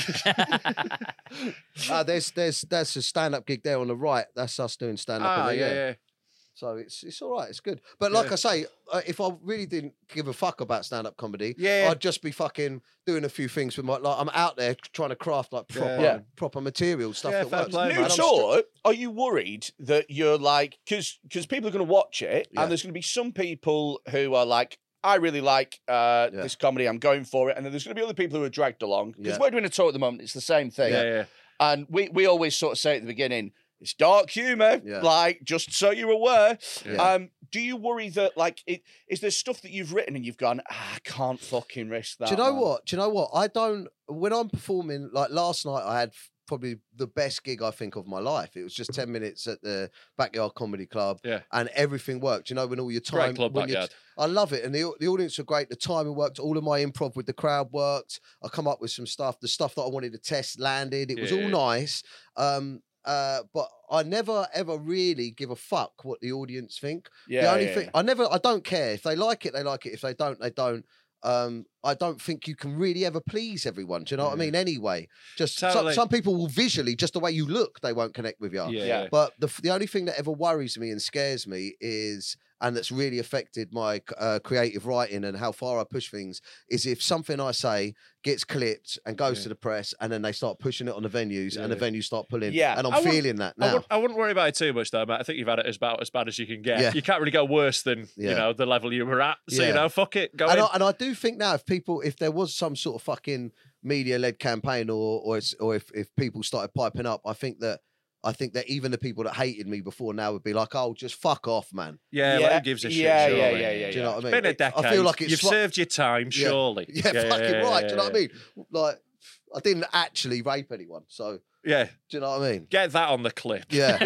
Uh, there's there's there's a stand-up gig there on the right. That's us doing stand-up. ah, in there, yeah, yeah. So it's it's all right. It's good. But like Yeah. I say, uh, if I really didn't give a fuck about stand-up comedy, Yeah. I'd just be fucking doing a few things with my like. I'm out there trying to craft like proper Yeah. proper material stuff Yeah, that fair works. play, New man. And I'm tour. Are you worried that you're like because because people are going to watch it Yeah. and there's going to be some people who are like. I really like uh, Yeah. this comedy. I'm going for it, and then there's going to be other people who are dragged along because Yeah. we're doing a tour at the moment. It's the same thing, Yeah, yeah. and we we always sort of say at the beginning, it's dark humor, Yeah. like just so you're aware. Yeah. Um, do you worry that like it is there stuff that you've written and you've gone, ah, I can't fucking risk that? Do you know man." what? Do you know what? I don't. When I'm performing, like last night, I had f- probably the best gig I think of my life. It was just ten minutes at the Backyard Comedy Club, Yeah. and everything worked. You know, when all your Great time, club, when you- Backyard. I love it, and the the audience were great. The timing worked. All of my improv with the crowd worked. I come up with some stuff. The stuff that I wanted to test landed. It was Yeah, all yeah. nice. Um, uh, but I never ever really give a fuck what the audience think. Yeah, the only yeah, thing yeah. I never, I don't care if they like it, they like it. If they don't, they don't. Um, I don't think you can really ever please everyone. Do you know what I mean? Anyway, just some, Totally. some people will visually, just the way you look, they won't connect with you. Yeah, Yeah. yeah. But the the only thing that ever worries me and scares me is, and that's really affected my uh, creative writing and how far I push things, is if something I say gets clipped and goes Yeah. to the press, and then they start pushing it on the venues, and the Yeah. venues start pulling. Yeah. and I'm I wouldn't- feeling that I, now. would, I wouldn't worry about it too much, though, mate. I think you've had it as about as bad as you can get. Yeah. You can't really go worse than Yeah. you know the level you were at. So Yeah. you know, fuck it, go And in. I, and I do think now, if people, if there was some sort of fucking media-led campaign, or or it's, or if if people started piping up, I think that I think that even the people that hated me before now would be like, "Oh, just fuck off, man." yeah, Yeah, like, who gives a shit? yeah, yeah, surely? yeah, yeah, Do you know what I mean? Been a It- decade. I feel like it's you've swa- served your time, Yeah. surely. Yeah, fucking right. Do you know what I mean? Like, I didn't actually rape anyone, so Yeah, do you know what I mean? get that on the clip. Yeah.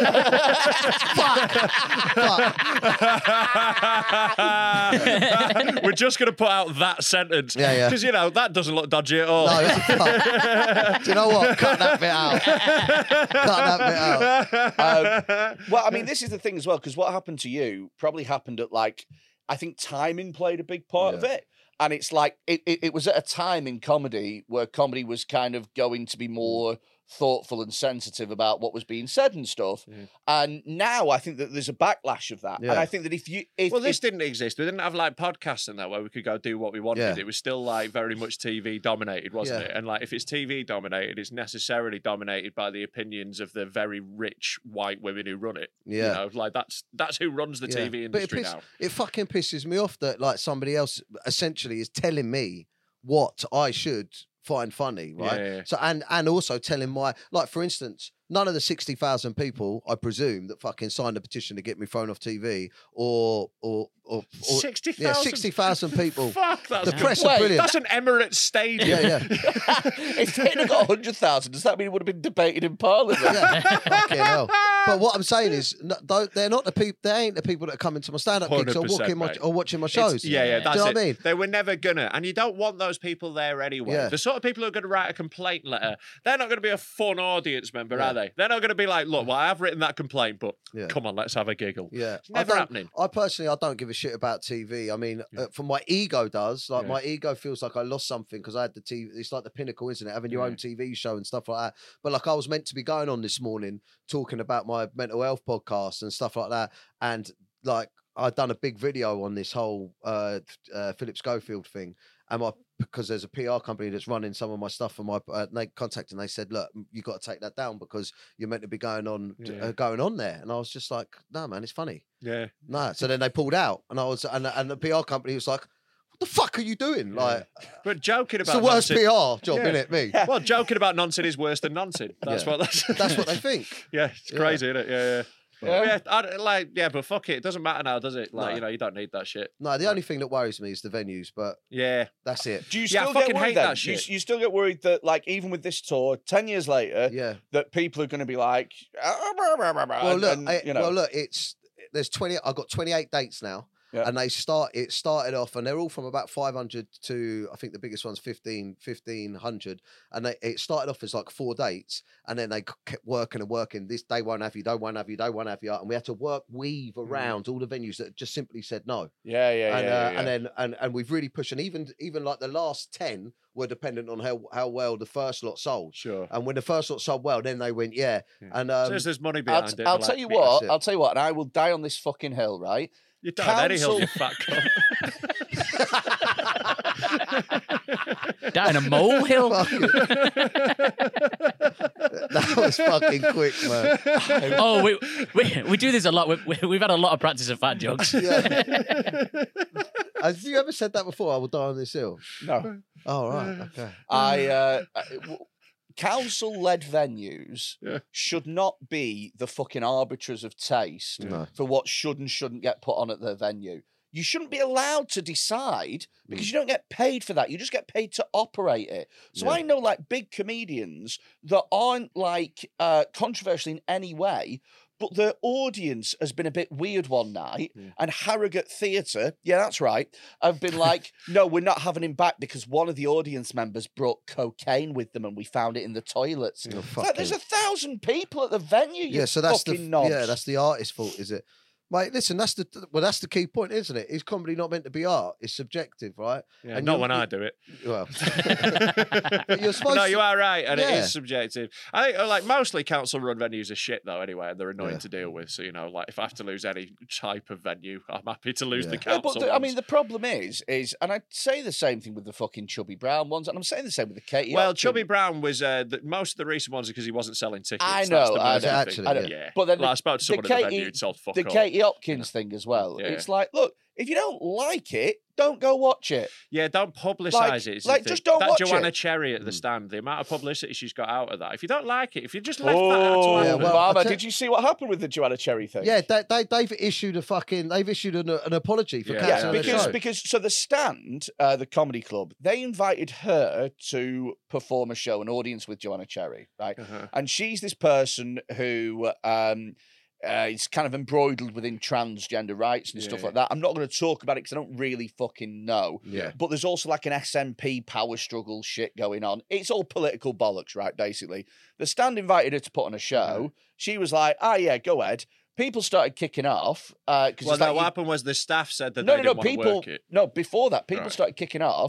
We're just going to put out that sentence. Yeah, yeah. Because, you know, that doesn't look dodgy at all. No, fuck. Do you know what? Cut that bit out. Cut that bit out. Um, well, I mean, this is the thing as well, because what happened to you probably happened at like, I think timing played a big part of Yeah. it. And it's like, it, it, it was at a time in comedy where comedy was kind of going to be more thoughtful and sensitive about what was being said and stuff. Mm. And now I think that there's a backlash of that. Yeah. And I think that if you... If, Well, this if, didn't exist. We didn't have like podcasts and that where we could go do what we wanted. Yeah. It was still like very much T V dominated, wasn't Yeah. it? And like if it's T V dominated, it's necessarily dominated by the opinions of the very rich white women who run it. Yeah. You know, like that's that's who runs the Yeah. T V But it, industry piss- now. it fucking pisses me off that like somebody else essentially is telling me what I should find funny, right? Yeah, yeah. So and and also telling my like for instance, none of the sixty thousand people, I presume, that fucking signed a petition to get me thrown off T V, or or or, or sixty yeah, thousand? sixty thousand people. Fuck, that's The good. press are Wait, brilliant. That's an Emirates stadium. Yeah, yeah. if they'd have got one hundred thousand, does that mean it would have been debated in Parliament? Yeah, fucking hell. But what I'm saying is, no, don't- they're not the people. They ain't the people that are coming to my stand-up gigs or one hundred percent, watching my mate. or watching my It's- shows. yeah, yeah, that's Do you know it. what I mean? They were never gonna, and you don't want those people there anyway. Yeah. The sort of people who are going to write a complaint letter, they're not going to be a fun audience member, Yeah. are they? They're not going to be like, look, well, I have written that complaint, but Yeah. come on, let's have a giggle. Yeah, It's never I don't- happening. I personally, I don't give a shit about T V. I mean, uh, for my ego does. Like Yeah. my ego feels like I lost something because I had the T V. It's like the pinnacle, isn't it? Having your Yeah. own T V show and stuff like that. But like I was meant to be going on this morning talking about my mental health podcast and stuff like that, and like I'd done a big video on this whole uh, uh, Philip Schofield thing, and my because there's a P R company that's running some of my stuff for my uh, they contacted and they said, look, you got to take that down because you're meant to be going on Yeah. uh, going on there, and I was just like, no, man, it's funny. Yeah. No, so then they pulled out, and I was, and, and the P R company was like, "What the fuck are you doing?" Like, But joking it's about the worst nonsense- P R job, Yeah. isn't it? Me. Well, joking about nonsense is worse than nonsense. That's Yeah. what that's. That's what they think. Yeah, it's Yeah. crazy, isn't it? Yeah, yeah. Yeah. Yeah, I, like yeah, but fuck it. It doesn't matter now, does it? Like No. you know, you don't need that shit. No, the only thing that worries me is the venues, but Yeah, that's it. Do you Yeah, I still fucking get worried hate then? that You, shit. you still get worried that, like, even with this tour, ten years later, Yeah. that people are going to be like, "Ah, blah, blah, blah, blah," Well, look, and, I- you know, well, look, it's there's twenty. I've got twenty-eight dates now. Yeah. And they start. It started off, and they're all from about five hundred to I think the biggest one's fifteen, fifteen hundred. And they, it started off as like four dates, and then they kept working and working. This they won't have you, they won't have you, they won't have you, and we had to work weave around all the venues that just simply said no. yeah, yeah, and, yeah, uh, yeah, and then and, and we've really pushed, and even even like the last ten were dependent on how how well the first lot sold. sure. And when the first lot sold well, then they went yeah. And um, so there's money I'll, behind t- it. I'll but, tell like, you yeah, what. it. I'll tell you what, and I will die on this fucking hill, right? You don't have any hill, you Council- fat cunt. Down a molehill. fucking- that was fucking quick, man. Oh, we, we we do this a lot. We, we, we've had a lot of practice of fat jokes. Yeah. Have you ever said that before? I will die on this hill. No. Oh right, okay. I uh, I- w- council-led venues Yeah. should not be the fucking arbiters of taste No. for what should and shouldn't get put on at their venue. You shouldn't be allowed to decide because you don't get paid for that. You just get paid to operate it. So Yeah. I know like big comedians that aren't like uh, controversial in any way, but their audience has been a bit weird one night, and Harrogate Theatre, yeah, that's right, have been like, no, we're not having him back because one of the audience members brought cocaine with them and we found it in the toilets. Oh, It's like, there's a thousand people at the venue, you Yeah, so that's the fucking knobs. yeah, that's the artist's fault, is it? Mate, listen, that's the well, that's the key point, isn't it? Is comedy not meant to be art? It's subjective, right? Yeah, And not you- when you- I do it. Well, but you're supposed no, to- you are right, and it Yeah. is subjective. I think, uh, like, mostly council-run venues are shit, though, anyway, and they're annoying Yeah. to deal with. So, you know, like, if I have to lose any type of venue, I'm happy to lose Yeah. the Yeah, council but the, I ones. mean, the problem is, is, and I say the same thing with the fucking Chubby Brown ones, and I'm saying the same with the Katie. Well, Hopkins. Chubby Brown was uh, the, most of the recent ones because he wasn't selling tickets. I That's know, the I main know, thing. actually, I know. yeah. But then Well, the- I spoke to the someone at the Katie- venue who told fuck the up. Katie Hopkins thing as well. Yeah. It's like, look, if you don't like it, don't go watch it. Yeah, don't publicise Like- it. is the like, thing. just don't that watch Joanna it. Cherry Mm. at the stand, the amount of publicity she's got out of that. If you don't like it, if you just left that out to Oh, Yeah, happen- well, I'll Mama, tell- did you see what happened with the Joanna Cherry thing? Yeah, they, they they've issued a fucking they've issued an, an apology for Yeah. Yeah, cancelling the because show. because so the Stand, uh, the comedy club, they invited her to perform a show, an audience with Joanna Cherry, right? Uh-huh. And she's this person who um, uh, is kind of embroidered within transgender rights and Yeah, stuff yeah. like that. I'm not going to talk about it because I don't really fucking know. Yeah. But there's also like an S N P power struggle shit going on. It's all political bollocks, right? Basically, the Stand invited her to put on a show. She was like, "Ah, yeah, go ahead." People started kicking off because Well, it's no, like what you- happened was the staff said that no, they no, didn't no. want to People, work it. no. Before that, people Right. started kicking off,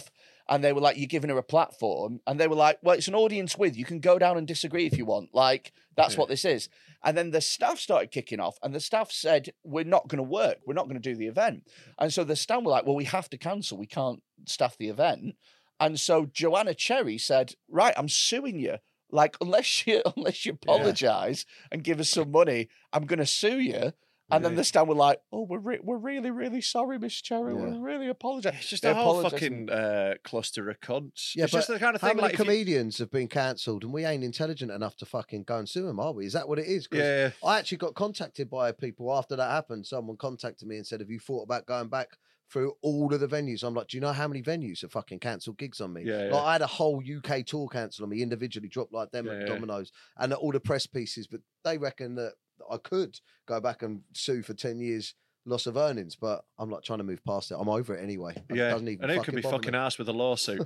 And they were like, you're giving her a platform. And they were like, well, it's an audience with. You can go down and disagree if you want. Like, that's yeah. what this is. And then the staff started kicking off. And the staff said, we're not going to work. We're not going to do the event. And so the staff were like, well, we have to cancel. We can't staff the event. And so Joanna Cherry said, right, I'm suing you. Like, unless you unless you apologise yeah. and give us some money, I'm going to sue you. And yeah. then the stand were like, "Oh, we're re- we're really really sorry, Miss Cherry. Yeah. We really apologise." It's just they a whole fucking uh, cluster of cunts. Yeah, it's but just the kind of how thing. many like comedians you... have been cancelled, and we ain't intelligent enough to fucking go and sue them, are we? Is that what it is? Yeah. I actually got contacted by people after that happened. Someone contacted me and said, "Have you thought about going back through all of the venues?" I'm like, "Do you know how many venues have fucking cancelled gigs on me?" Yeah, yeah. Like I had a whole U K tour cancelled on me individually, dropped like them yeah, at yeah. Domino's, and all the press pieces. But they reckon that I could go back and sue for ten years loss of earnings, but I'm like trying to move past it. I'm over it anyway. It yeah, doesn't even and it could be fucking me. ass with a lawsuit.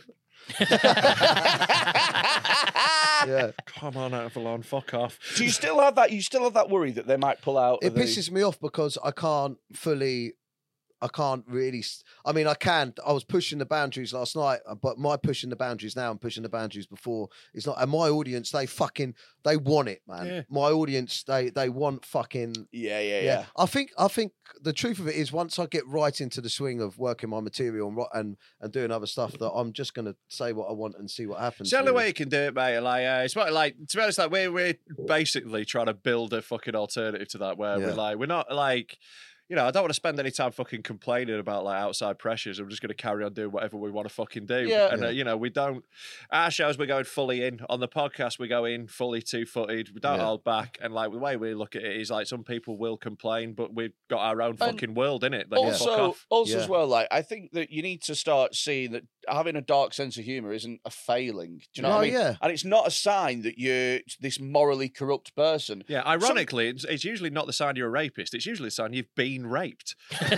Yeah, come on out of the lawn, fuck off. Do you still have that? You still have that worry that they might pull out? It the... pisses me off because I can't fully. I can't really. I mean, I can. I was pushing the boundaries last night, but my pushing the boundaries now and pushing the boundaries before is not. And my audience, they fucking, they want it, man. Yeah. My audience, they they want fucking. Yeah, yeah, yeah, yeah. I think. I think the truth of it is, once I get right into the swing of working my material and and and doing other stuff, that I'm just gonna say what I want and see what happens. It's the only really. way you can do it, mate. Like, uh, it's what, like to be honest, like we're we're basically trying to build a fucking alternative to that, where Yeah. we're like, we're not like. You know, I don't want to spend any time fucking complaining about like outside pressures. I'm just going to carry on doing whatever we want to fucking do. Yeah. And, Yeah. uh, you know, we don't, our shows, we're going fully in. On the podcast, we go in fully two-footed. We don't Yeah. hold back. And like the way we look at it is like some people will complain, but we've got our own fucking world in it. That you fuck Also, off. also Yeah. as well, like I think that you need to start seeing that having a dark sense of humour isn't a failing. Do you know No, what I mean? yeah. And it's not a sign that you're this morally corrupt person. Yeah, ironically, it's, it's usually not the sign you're a rapist. It's usually the sign you've been raped.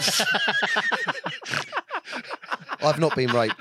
I've not been raped.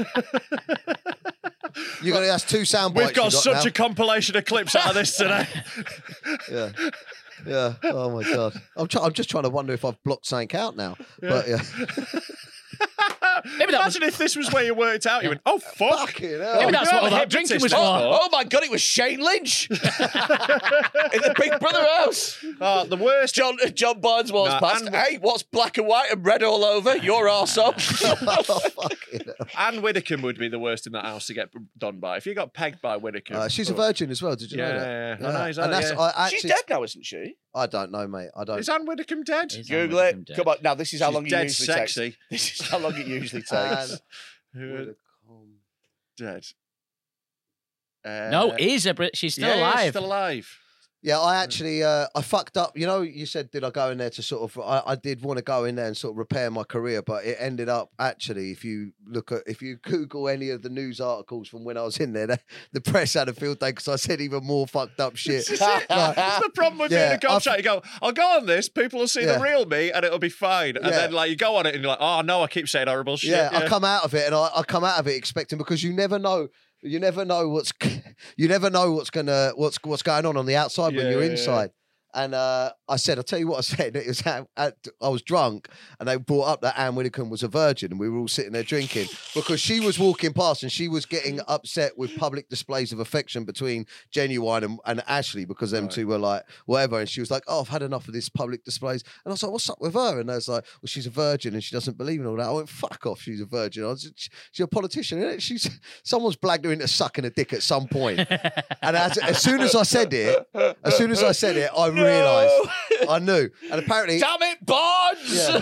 You're gonna ask two sound bites. We've got, you got such now. a compilation of clips out of this today. Yeah. Yeah. Oh my god. I'm try- I'm just trying to wonder if I've blocked something out now. Yeah. But yeah. Maybe that was- Imagine if this was where you worked out. You went, oh fuck. Fucking hell. Maybe that's You're what all a that drinking was hypnotist for. now. Oh, oh my god, it was Shane Lynch in the Big Brother house. Oh, the worst. John John Barnes walks Nah, past. and- Hey, what's black and white and red all over? Your arsehole. Oh, fucking hell. Anne Widdecombe would be the worst in that house to get done by. If you got pegged by Widdecombe. Uh, she's a virgin as well. Did you know that? Yeah, I know, is and that- that's yeah. I She's actually. dead now, isn't she? I don't know, mate. I don't. Is Anne Widdecombe dead? Is- Google Widdecombe it. dead. Come on. Now, this is how She's long it dead usually sexy. takes. This is how long it usually takes. And- Who are dead? Uh, No, is a Brit. She's still yeah, yeah, she's alive. still alive. Yeah, I actually uh, I fucked up. You know, you said did I go in there to sort of? I, I did want to go in there and sort of repair my career, but it ended up actually. If you look at, if you Google any of the news articles from when I was in there, the, the press had a field day because I said even more fucked up shit. This is it. That's the problem with Yeah, being a cop I've- shot. You go, I'll go on this. People will see Yeah. the real me, and it'll be fine. And Yeah. then like you go on it, and you're like, oh no, I keep saying horrible shit. Yeah, I come out of it and I, I come out of it expecting because you never know. You never know what's you never know what's gonna what's what's going on on the outside when Yeah, you're yeah, inside. And uh, I said, I'll tell you what I said. It was at, at, I was drunk, and they brought up that Anne Widdecombe was a virgin, and we were all sitting there drinking because she was walking past and she was getting upset with public displays of affection between Genuine and, and Ashley because them Right. two were like whatever. And she was like, "Oh, I've had enough of this public displays." And I was like, "What's up with her?" And I was like, "Well, she's a virgin and she doesn't believe in all that." I went, "Fuck off, she's a virgin." I was, she's a politician, isn't it? She's someone's blagged her into sucking a dick at some point. And as, as soon as I said it, as soon as I said it, I realised. I knew. And apparently... Damn it, Barnes! Yeah.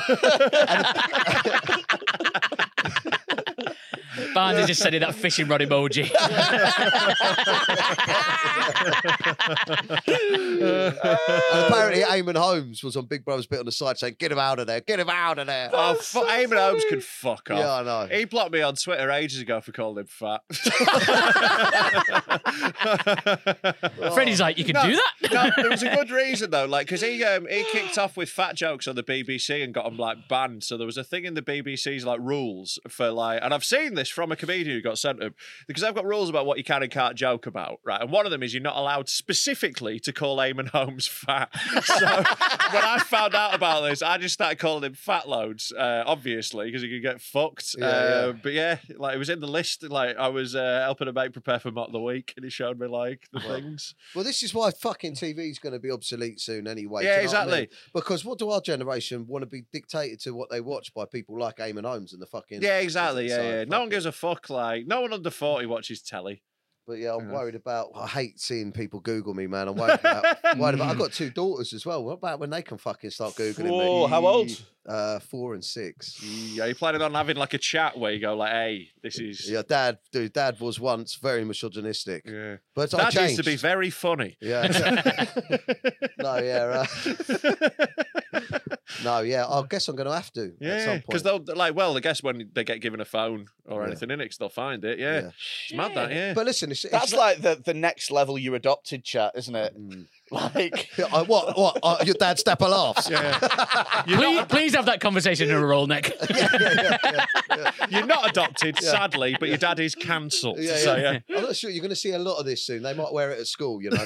Barnes is just sending that fishing rod emoji. And apparently Eamon Holmes was on Big Brother's bit on the side saying, "Get him out of there, get him out of there." Oh, fu- Eamon Holmes can fuck off. Yeah, I know. He blocked me on Twitter ages ago for calling him fat. Freddie's like, you can No, do that? No, there was a good reason though, like because he um, he kicked off with fat jokes on the B B C and got him like banned. So there was a thing in the B B C's like rules for like, and I've seen this from from a comedian who got sent them because I've got rules about what you can and can't joke about, right? And one of them is you're not allowed specifically to call Eamon Holmes fat. So when I found out about this, I just started calling him fat loads, uh, obviously, because he could get fucked. Yeah, uh, yeah. But yeah, like it was in the list. Like I was uh, helping a mate prepare for Mock of the Week, and he showed me like the things. Well, this is why fucking T V is going to be obsolete soon anyway. Yeah, do you know what I exactly. mean? Because what do our generation want to be dictated to what they watch by people like Eamon Holmes and the fucking... Yeah, exactly. Yeah, So, yeah. No fuck one it. gives a fuck. Like no one under forty watches telly. But yeah, I'm worried about... I hate seeing people Google me, man. I'm worried about... worried about I've got two daughters as well. What about when they can fucking start Googling Whoa, me? how old? Uh, four and six. Yeah, you planning on having like a chat where you go like, "Hey, this is." Yeah, dad, dude, dad was once very misogynistic. Yeah. But I That changed. used to be very funny. Yeah. no, yeah. Uh... no, yeah. I guess I'm going to have to. at Yeah, some because point. they'll like. Well, I guess when they get given a phone or Yeah. anything in it, because they'll find it. Yeah, Yeah. it's mad that. Yeah, But listen, it's, it's That's not- like the, the next level you adopted chat, isn't it? Like, Yeah, I, what? What? Uh, your dad's Dapper laughs. Please, please have that conversation in a roll, Nick. you're not adopted, sadly, but your dad is cancelled. Yeah, So, yeah. yeah. I'm not sure you're going to see a lot of this soon. They might wear it at school, you know.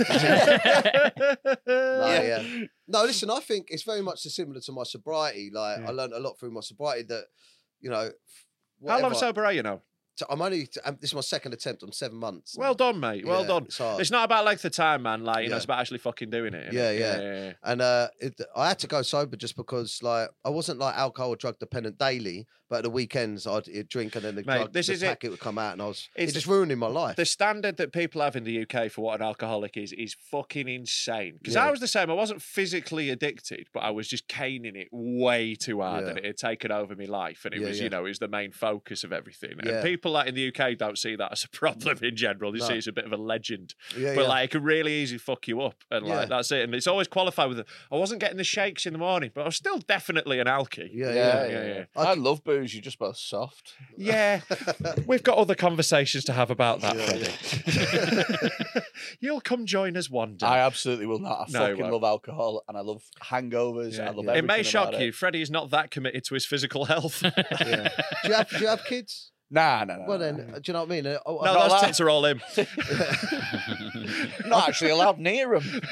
no, yeah. No, listen, I think it's very much similar to my sobriety. Like, I learned a lot through my sobriety that, you know. How long whatever- sober are you now? So I'm only. Um, this is my second attempt. I'm seven months. Well done, mate. Well Yeah, done. it's hard. It's not about length of time, man. Like you know, Yeah. it's about actually fucking doing it. innit? Yeah, yeah. yeah, yeah. And uh, it, I had to go sober just because, like, I wasn't like alcohol or drug dependent daily, but at the weekends I'd, I'd drink and then the, Mate, drug, this the is it. packet would come out, and I was. It's- It's just ruining my life. The standard that people have in the U K for what an alcoholic is is fucking insane. Because Yeah. I was the same. I wasn't physically addicted, but I was just caning it way too hard, Yeah. and it had taken over my life. And it Yeah, was, yeah. you know, it was the main focus of everything. Yeah. And people like in the U K don't see that as a problem in general. They No. see it's a bit of a legend. Yeah, but yeah. like, it can really easily fuck you up, and like Yeah. that's it. And it's always qualified with. I wasn't getting the shakes in the morning, but I was still definitely an alky. Yeah, yeah, yeah. yeah, yeah, yeah. I I c- love booze. You're just both soft. Yeah, we've got other conversations to have about that, Freddie. You'll come join us one day. I absolutely will not. I No, fucking won't. love alcohol and I love hangovers. Yeah. I love It everything may shock about you. it. Freddie is not that committed to his physical health. no, Yeah. Do you have Do you have kids? Nah, no, no. Well no, then, no. do you know what I mean? Uh, oh, not those allowed. tits are all him. Not actually allowed near them.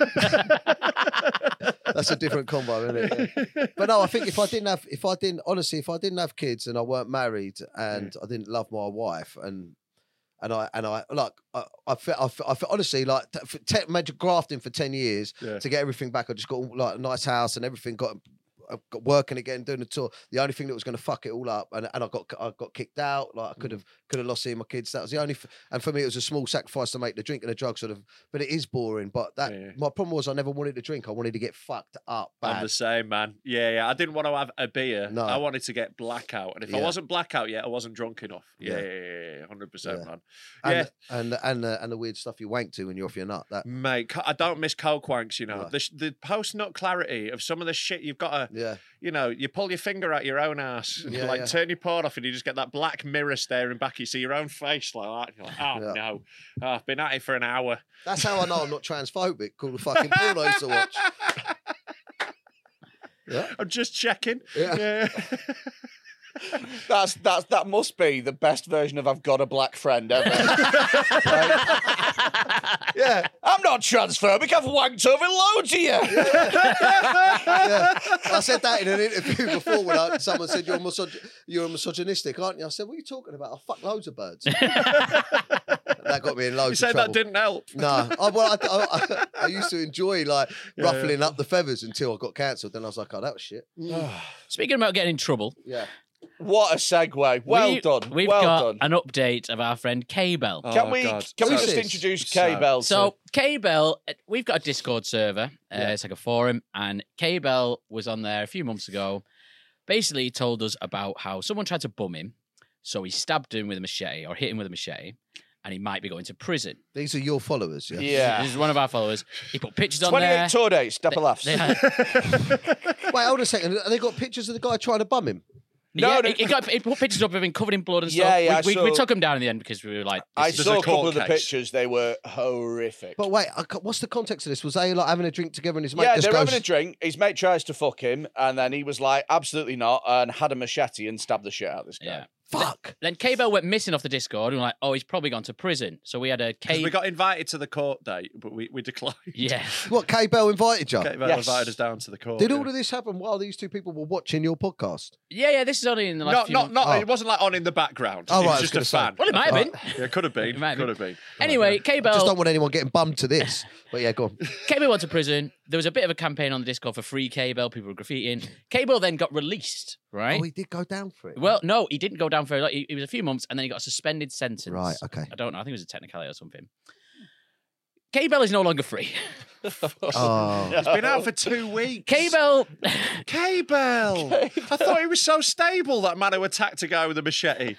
That's a different combo, isn't it? Yeah. But no, I think if I didn't have, if I didn't, honestly, if I didn't have kids and I weren't married and I didn't love my wife and and I and I like I I felt I, felt, I felt honestly like t- for te- major grafting for ten years Yeah. to get everything back. I just got like a nice house and everything got. I got working again, doing the tour. The only thing that was going to fuck it all up, and, and I got I got kicked out. Like I could have could have lost seeing my kids. That was the only. F- and for me, it was a small sacrifice to make the drink and the drug sort of. But it is boring. But that Yeah. my problem was I never wanted to drink. I wanted to get fucked up. I'm Bad. the same, man. Yeah, yeah. I didn't want to have a beer. No. I wanted to get blackout. And if I Yeah. wasn't blackout yet, I wasn't drunk enough. Yeah, Yeah. yeah, yeah, yeah, hundred percent, Yeah. man. and, Yeah. and and uh, and the weird stuff you wank to when you're off your nut. That Mate, co- I don't miss coke wanks, you know. Right. The, sh- the post-nut clarity of some of the shit you've got to, yeah, you know, you pull your finger out your own ass, Yeah, like yeah. turn your paw off and you just get that black mirror staring back. You see your own face like that. And you're like, oh, Yeah. no. Oh, I've been at it for an hour. that's how I know I'm not transphobic. Call the fucking porn I used to watch. Yeah. I'm just checking. Yeah. Yeah. That's that's that must be the best version of I've got a black friend ever. Yeah, I'm not transphobic. I've wanked over loads of you. yeah. I said that in an interview before when I, someone said you're misog- you're misogynistic, aren't you? I said, what are you talking about? I fuck loads of birds. That got me in loads You of said trouble. that didn't help. No, I, well, I, I, I used to enjoy like Yeah, ruffling up the feathers until I got cancelled. Then I was like, oh, that was shit. Speaking about getting in trouble, Yeah. What a segue. Well we, done. We've well got done. an update of our friend K-Bell. Can Oh, we God. can we Who's just this? introduce So- K Bell? So K-Bell, uh, we've got a Discord server. Uh, Yeah. It's like a forum, and K-Bell was on there a few months ago. Basically, he told us about how someone tried to bum him, so he stabbed him with a machete or hit him with a machete, and he might be going to prison. These are your followers, yeah? Yeah. This is one of our followers. He put pictures on twenty-eight there. tour dates. Dapper laughs. They had- Wait, hold a second. Have they got pictures of the guy trying to bum him? No, yeah, no. he, he got he put pictures up of him covered in blood and stuff. Yeah, yeah, I we, we, we saw- took him down in the end because we were like, I this is- saw a a couple court of the case. pictures. They were horrific. But wait, I ca- what's the context of this? Was they like having a drink together and his mate yeah, just they're goes... having a drink. His mate tries to fuck him, and then he was like, "Absolutely not," and had a machete and stabbed the shit out of this guy. Yeah. Fuck. Then K-Bell went missing off the Discord, and we're like, oh, he's probably gone to prison. So we had a K. We got invited to the court date, but we, we declined. Yeah. What, K-Bell invited you? K-Bell Yes. invited us down to the court. Did yeah. all of this happen while these two people were watching your podcast? Yeah, yeah, this is only in the last Not, few not, months. not. Oh. It wasn't like on in the background. Oh, it right, I was was just gonna a say. fan. Well, it might have been. Yeah, it could have been. It might have Could been. have been. Anyway, K-Bell... I just don't want anyone getting bummed to this. But yeah, go on. K-Bell went to prison. There was a bit of a campaign on the Discord for free K-Bell. People were graffitiing. K-Bell then got released, right? Oh, he did go down for it. Well, no, he didn't go down for it. It was a few months, and then he got a suspended sentence. Right, okay. I don't know. I think it was a technicality or something. K-Bell is no longer free. Oh. It's been out for two weeks. K-Bell... K-Bell. I thought he was so stable, that man who attacked a guy with a machete.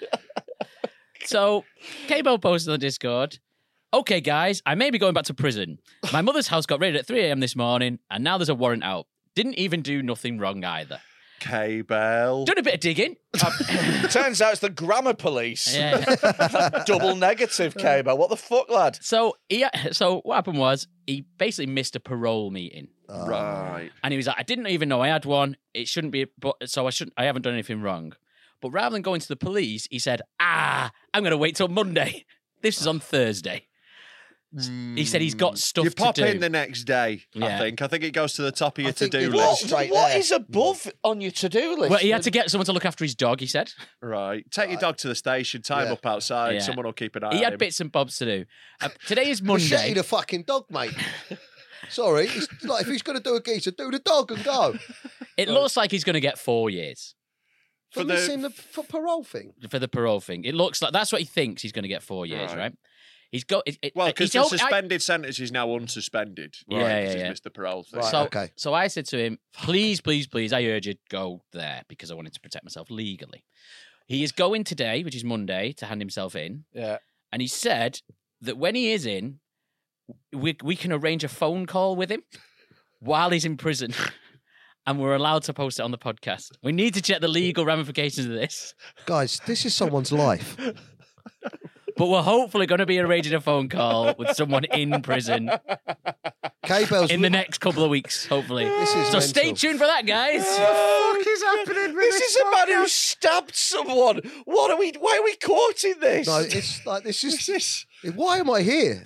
So, K-Bell posted on the Discord, okay, guys, I may be going back to prison. My mother's house got raided at three a.m. this morning, and now there's a warrant out. Didn't even do nothing wrong either. K-Bell. Done a bit of digging. Turns out it's the grammar police. Yeah. Double negative, K-Bell. What the fuck, lad? So, he, so what happened was, he basically missed a parole meeting. Right. And he was like, I didn't even know I had one. It shouldn't be, but so I shouldn't, I haven't done anything wrong. But rather than going to the police, he said, ah, I'm going to wait till Monday. This is on Thursday. He said he's got stuff You pop to do. in the next day, I Yeah. think. I think it goes to the top of your I think to-do it list. was. What, Straight what there. is above on your to-do list? Well, he had to get someone to look after his dog, he said. Right. Take your dog to the station, tie him Yeah. up outside. Yeah. Someone will keep an eye He on had him. bits and bobs to do. Uh, today is Machete Monday. the fucking dog, mate. Sorry. It's like, if he's going to do a geezer, do the dog and go. It looks like he's going to get four years For For the- missing the for parole thing. for the parole thing. It looks like that's what he thinks he's going to get four years, Right. right? He's got. It, it- Well, he's because the told- I- suspended sentence is now unsuspended. Yeah, Right, 'cause yeah, he's yeah. missed the parole thing. Right. So, okay. so I said to him, please, please, please, I urge you, go there because I wanted to protect myself legally. He is going today, which is Monday, to hand himself in. Yeah. And he said that when he is in, we, we can arrange a phone call with him while he's in prison. And we're allowed to post it on the podcast. We need to check the legal ramifications of this. Guys, this is someone's life. But we're hopefully going to be arranging a phone call with someone in prison K-Bell's in the next couple of weeks, hopefully. This is So stay mental. tuned for that, guys. What is happening with This is a man who stabbed someone. What are we? Why are we courting this? No, it's like this is. This? Why am I here?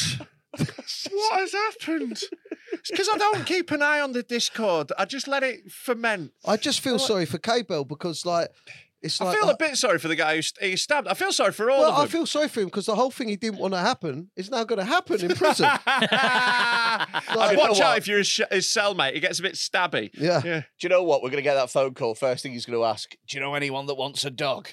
What has happened? It's because I don't keep an eye on the Discord. I just let it ferment. I just feel sorry for K-Bell because, like, it's I like. feel a bit sorry for the guy who st- he stabbed. I feel sorry for all Well, of I them. feel sorry for him because the whole thing he didn't want to happen is now going to happen in prison. I'd you watch know out what? if you're his, sh- his cellmate. He gets a bit stabby. Yeah. Yeah. Do you know what? We're going to get that phone call. First thing he's going to ask, do you know anyone that wants a dog?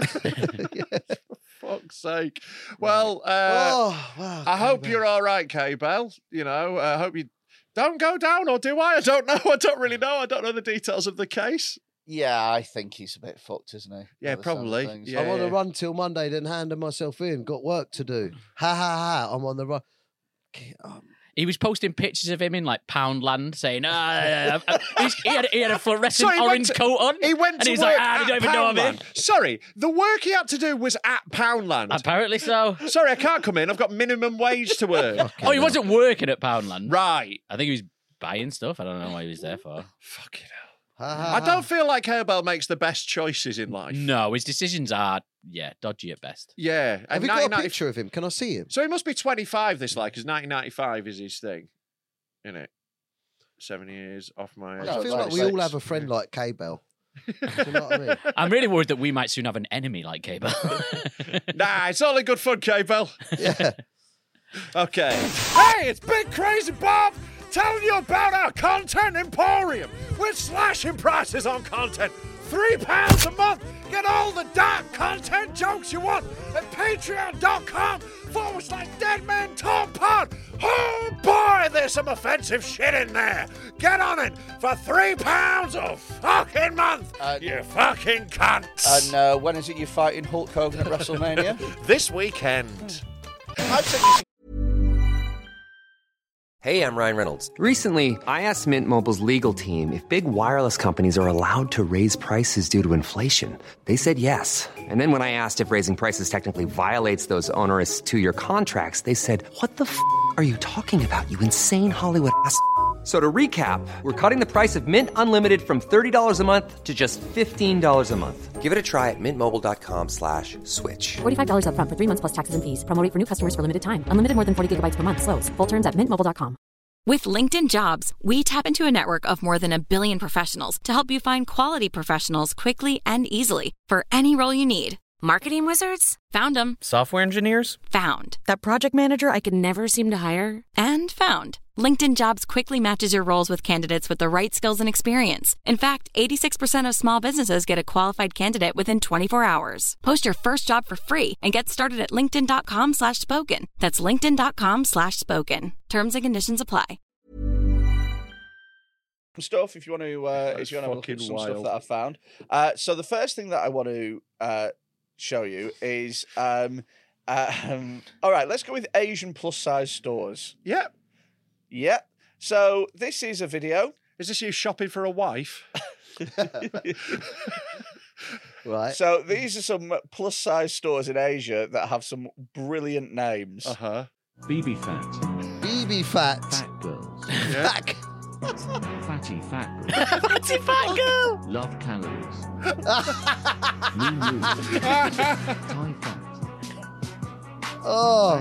Fuck's sake. Well, uh, oh, wow. I hope K-Bell. you're all right, K-Bell. You know, I hope you don't go down, or do I? I don't know. I don't really know. I don't know the details of the case. Yeah, I think he's a bit fucked, isn't he? Yeah, By the sound of probably. things. Yeah. I'm on the run till Monday, then handing myself in. Got work to do. Ha ha ha. I'm on the run. Um, He was posting pictures of him in like Poundland, saying, "Ah," he's, he had he had a fluorescent So he went orange to- coat on. He went and to he's work like, "Ah, at you don't even know I'm in." Poundland. Sorry, the work he had to do was at Poundland. Apparently so. Sorry, I can't come in. I've got minimum wage to work. Oh, he wasn't working at Poundland. Right. I think he was buying stuff. I don't know what he was there for. Fucking hell. ha, ha, I ha. don't feel like K-Bell makes the best choices in life. No, his decisions are yeah dodgy at best. Yeah. Have And you got a nineteen ninety picture of him? Can I see him? So he must be twenty-five, this like, because nineteen ninety-five is his thing. Innit? Seven years off my age. I No, feel like like we all six. have a friend like K-Bell. Do you know what I mean? I'm really worried that we might soon have an enemy like Cable. Nah, it's all in good fun, K-Bell. Yeah. Okay. Hey, it's Big Crazy Bob telling you about our Content Emporium. We're slashing prices on content. Three pounds a month. Get all the dark content jokes you want at patreon.com forward slash Dead Man Tom Pod. Oh boy, there's some offensive shit in there. Get on it for three pounds a fucking month. Uh, you fucking cunts. And uh, when is it you're fighting Hulk Hogan at WrestleMania? This weekend. I'd say you should Hey, I'm Ryan Reynolds. Recently, I asked Mint Mobile's legal team if big wireless companies are allowed to raise prices due to inflation. They said yes. And then when I asked if raising prices technically violates those onerous two-year contracts, they said, "What the f*** are you talking about, you insane Hollywood ass?" So to recap, we're cutting the price of Mint Unlimited from thirty dollars a month to just fifteen dollars a month. Give it a try at mintmobile.com slash switch. forty-five dollars up front for three months plus taxes and fees. Promo rate for new customers for limited time. Unlimited more than forty gigabytes per month. Slows full terms at mint mobile dot com. With LinkedIn Jobs, we tap into a network of more than a billion professionals to help you find quality professionals quickly and easily for any role you need. Marketing wizards? Found them. Software engineers? Found. That project manager I could never seem to hire? And found. LinkedIn Jobs quickly matches your roles with candidates with the right skills and experience. In fact, eighty-six percent of small businesses get a qualified candidate within twenty-four hours. Post your first job for free and get started at linkedin.com slash spoken. That's linkedin.com slash spoken. Terms and conditions apply. Stuff if you want to uh, if you want to look at some stuff that I found. Uh, so the first thing that I want to uh, show you is um, um, all right. Let's go with Asian plus size stores. Yep. Yep. So this is a video. Is this you shopping for a wife? Right. So these are some plus size stores in Asia that have some brilliant names. Uh huh. B B Fat. B B Fat. Fat girls. Yeah. Back. Fatty Fat girl. Fatty fat girl. Love calories. New moves. High fat. Oh.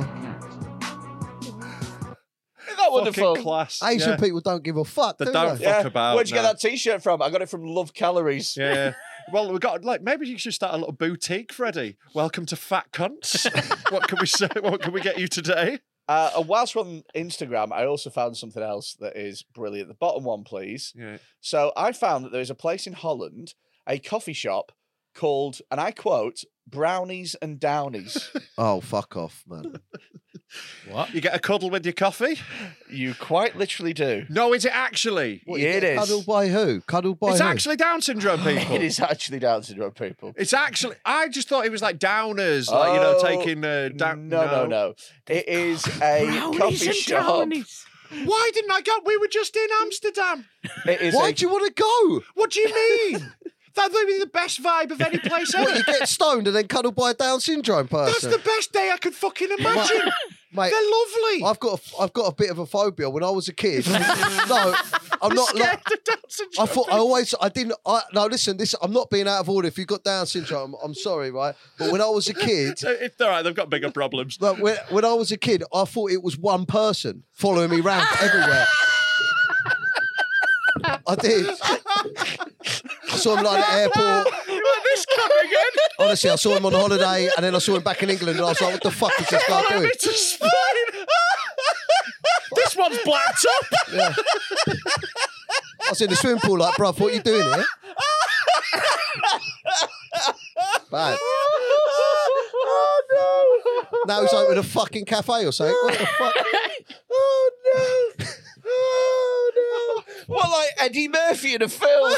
Isn't that wonderful? Fucking class. Asian yeah. people don't give a fuck. They do don't they? fuck Yeah. about. Where'd you no. get that T-shirt from? I got it from Love Calories. Yeah. Well, we got like maybe you should start a little boutique, Freddie. Welcome to Fat Cunts. What can we say? What can we get you today? Uh, and whilst we're on Instagram, I also found something else that is brilliant. The bottom one, please. Yeah. So I found that there is a place in Holland, a coffee shop called, and I quote, Brownies and Downies. Oh, fuck off, man. What? You get a cuddle with your coffee? You quite literally do. No, is it actually? What, Yeah, you it get is. Cuddled by who? Cuddled by It's who? actually Down syndrome people. It is actually Down syndrome people. It's actually. I just thought it was like downers, like you know, Oh, taking uh, down. No, no, no. It is a coffee shop. Why didn't I go? We were just in Amsterdam. It is Why a- do you want to go? What do you mean? That would be the best vibe of any place What, ever. you get stoned and then cuddled by a Down syndrome That's person? the best day I could fucking imagine. Mate, They're lovely. I've got a, I've got a bit of a phobia. When I was a kid, no, I'm You're not. scared Like, of Down syndrome. I thought I always, I didn't. I, no, listen, this. I'm not being out of order. If you've got Down syndrome, I'm, I'm sorry, right? But when I was a kid, So it's all right. They've got bigger problems. like when, when I was a kid, I thought it was one person following me around everywhere. I did. I saw him like at the airport. Like this coming in. Honestly, I saw him on holiday, and then I saw him back in England, and I was like, "What the fuck is this guy Follow doing?" me to Spain. This one's blacked up. Yeah. I was in the swimming pool, like, bruv, what are you doing here? Bad. Oh, no. Now he's opening a fucking cafe or something. What the fuck? Oh, no. Oh, no. What, like Eddie Murphy in a film?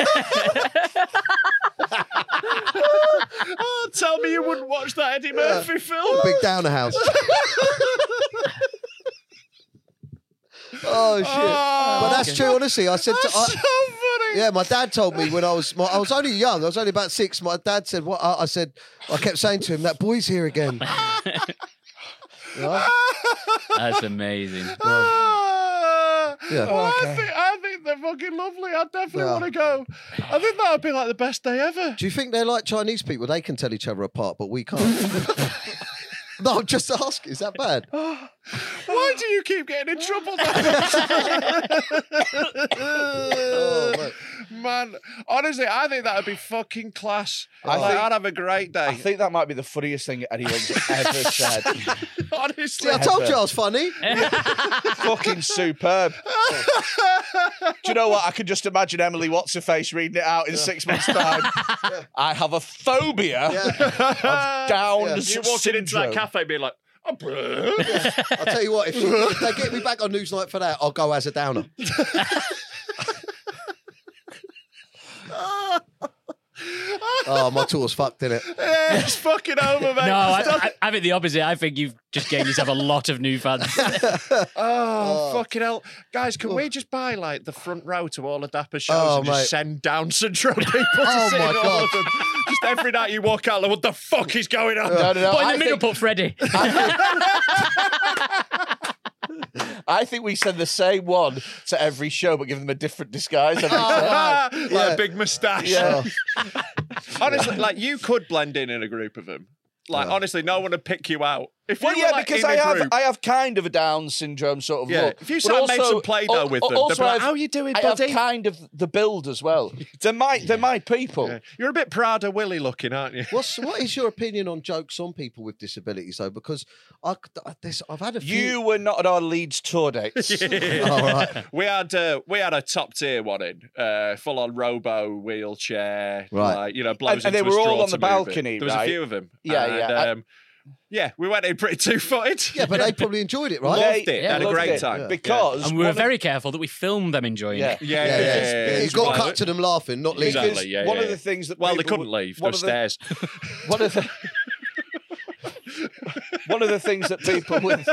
Oh, tell me you wouldn't watch that Eddie Murphy film. Big Downer house. Oh shit! Oh, but that's true. Honestly, I said, to, That's I, so funny. yeah, my dad told me when I was, my, I was only young. I was only about six. My dad said, "What?" I, I said, I kept saying to him, "That boy's here again." Right? That's amazing. Ah. Yeah. Oh, Okay. I, think, I think they're fucking lovely. I definitely Yeah. want to go. I think that would be like the best day ever. Do you think they're like Chinese people? They can tell each other apart, but we can't. No, I'm just asking. Is that bad? Why do you keep getting in trouble? Oh, mate. Man, honestly, I think that would be fucking class. I Like, think- I'd have a great day. I think that might be the funniest thing anyone's ever said. honestly, See, I told you I was funny. Fucking superb. Do you know what? I can just imagine Emily What's-Her-Face reading it out in six months' time. I have a phobia of Down's You're walking into that syndrome. cafe being like, oh, bruh. I'll tell you what. If, if they get me back on Newsnight for that, I'll go as a Downer. Oh, my tour's fucked, innit? Yeah, it's fucking over, mate. No, I, I, I think the opposite. I think you've just gained yourself a lot of new fans. Oh, fucking hell. Guys, can we just buy, like, the front row to all the Dapper shows Oh, and just mate. send Down syndrome people to Oh, sit my in all God. of them? Just every night you walk out, like, what the fuck is going on? No, no, no. Put in I the middle, think- put Freddie. I think we send the same one to every show, but give them a different disguise every time. like Yeah. a big moustache. Yeah. Honestly, like you could blend in in a group of them. Like honestly, no one would pick you out. If you Well, were, yeah, like, because in I a have group, I have kind of a Down syndrome sort of Yeah, look. if you But sat and made also- some Play-Doh al- with them, they'd also be like, I've- "How you doing, I have buddy?" kind of the build as well. They're my they're my people. Yeah. You're a bit Prada Willy looking, aren't you? What's what is your opinion on jokes on people with disabilities though? Because I, this, I've had a few. You were not at our Leeds tour dates. All right. We had uh, we had a top tier one in, uh, full on robo wheelchair, Right. like, you know, blows And- and into they a were all straw on the to move it. balcony, There was right? a few of them. Yeah, and, yeah. I- Um, yeah, we went in pretty two footed. Yeah, but they probably enjoyed it, right? Loved They- it. Yeah, had a loved great it. time. Yeah. Because And we were one of- very careful that we filmed them enjoying Yeah. it. Yeah, Yeah, yeah, yeah. yeah, yeah. yeah. You got Well, cut to them laughing, not leaving. because Exactly, yeah, one yeah, of the yeah. things that Well, they people couldn't would- leave. one The of the- stairs. One of the one of the things that people with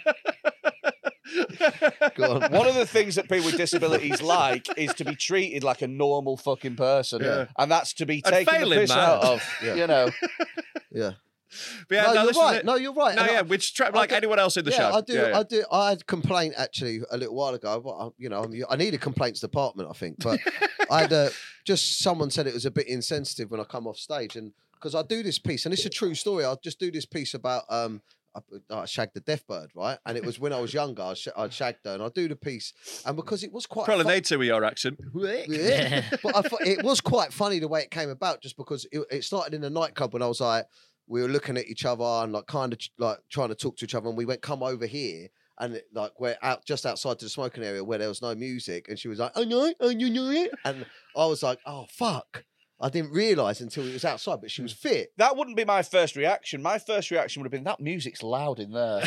Go on. one of the things that people with disabilities like is to be treated like a normal fucking person, Yeah. and that's to be And taken the failing piss that. out of. Yeah. You know, Yeah. But yeah, no, no, you're this was right. it. No, you're right. No, And I- yeah, we'd trap I like do- anyone else in the yeah, show. I do. Yeah, yeah. I do. I had a complaint actually a little while ago. But I, you know, I'm- I need a complaints department. I think, but I had a, just someone said it was a bit insensitive when I come off stage, and because I do this piece, and it's a true story. I just do this piece about um. I, I shagged the deaf bird, right? And it was when I was younger. I, sh- I shagged her, and I do the piece, and because it was quite Probably fun- need to with your accent. yeah. But I thought it was quite funny the way it came about, just because it, it started in a nightclub when I was like, we were looking at each other and like kind of like trying to talk to each other, and we went, come over here. And it, like we're out just outside to the smoking area where there was no music, and she was like, "Oh no, oh you know it," and I was like, "Oh fuck." I didn't realise until it was outside, but she was fit. that wouldn't be my first reaction. My first reaction would have been that music's loud in there.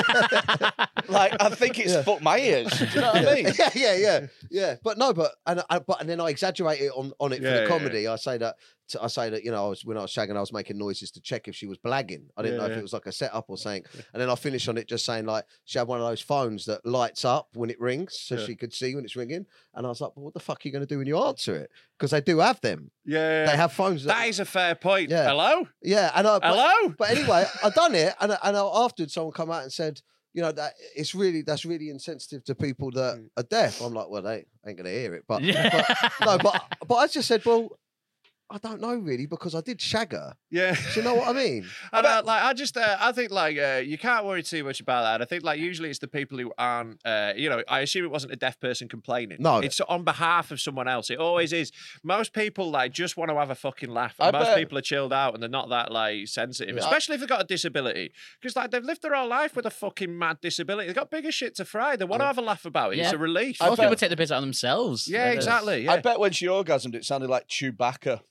Like I think it's Yeah. fucked my ears. Do you know what I mean? yeah, yeah, yeah, yeah. But no, but and I, but and then I exaggerate it on, on it Yeah, for the yeah, comedy. I say that I say that you know I was when I was shagging, I was making noises to check if she was blagging. I didn't Yeah, know if yeah. it was like a setup or something. And then I finish on it just saying like she had one of those phones that lights up when it rings, so Yeah. she could see when it's ringing. And I was like, well, what the fuck are you going to do when you answer it? Because they do have them. Yeah, They have phones. that is a fair point. Yeah. Hello, Yeah, and I but, hello. but anyway, I done it, and and afterwards, someone come out and said, you know, that it's really that's really insensitive to people that Mm. are deaf. I'm like, well, they ain't gonna hear it, but, Yeah. but no, but but I just said, well, I don't know really because I did shag her. Yeah. Do you know what I mean? And uh, like I just, uh, I think like uh, you can't worry too much about that. I think like usually it's the people who aren't, uh, you know, I assume it wasn't a deaf person complaining. No. It's on behalf of someone else. It always is. Most people like just want to have a fucking laugh. I And most bet- people are chilled out and they're not that like sensitive, Yeah. especially if they've got a disability. Because like they've lived their whole life with a fucking mad disability. They've got bigger shit to fry. They want to have a laugh about it. It's Yeah. a relief. Most bet- people take the piss out of themselves. Yeah, That is- exactly. Yeah. I bet when she orgasmed, it sounded like Chewbacca.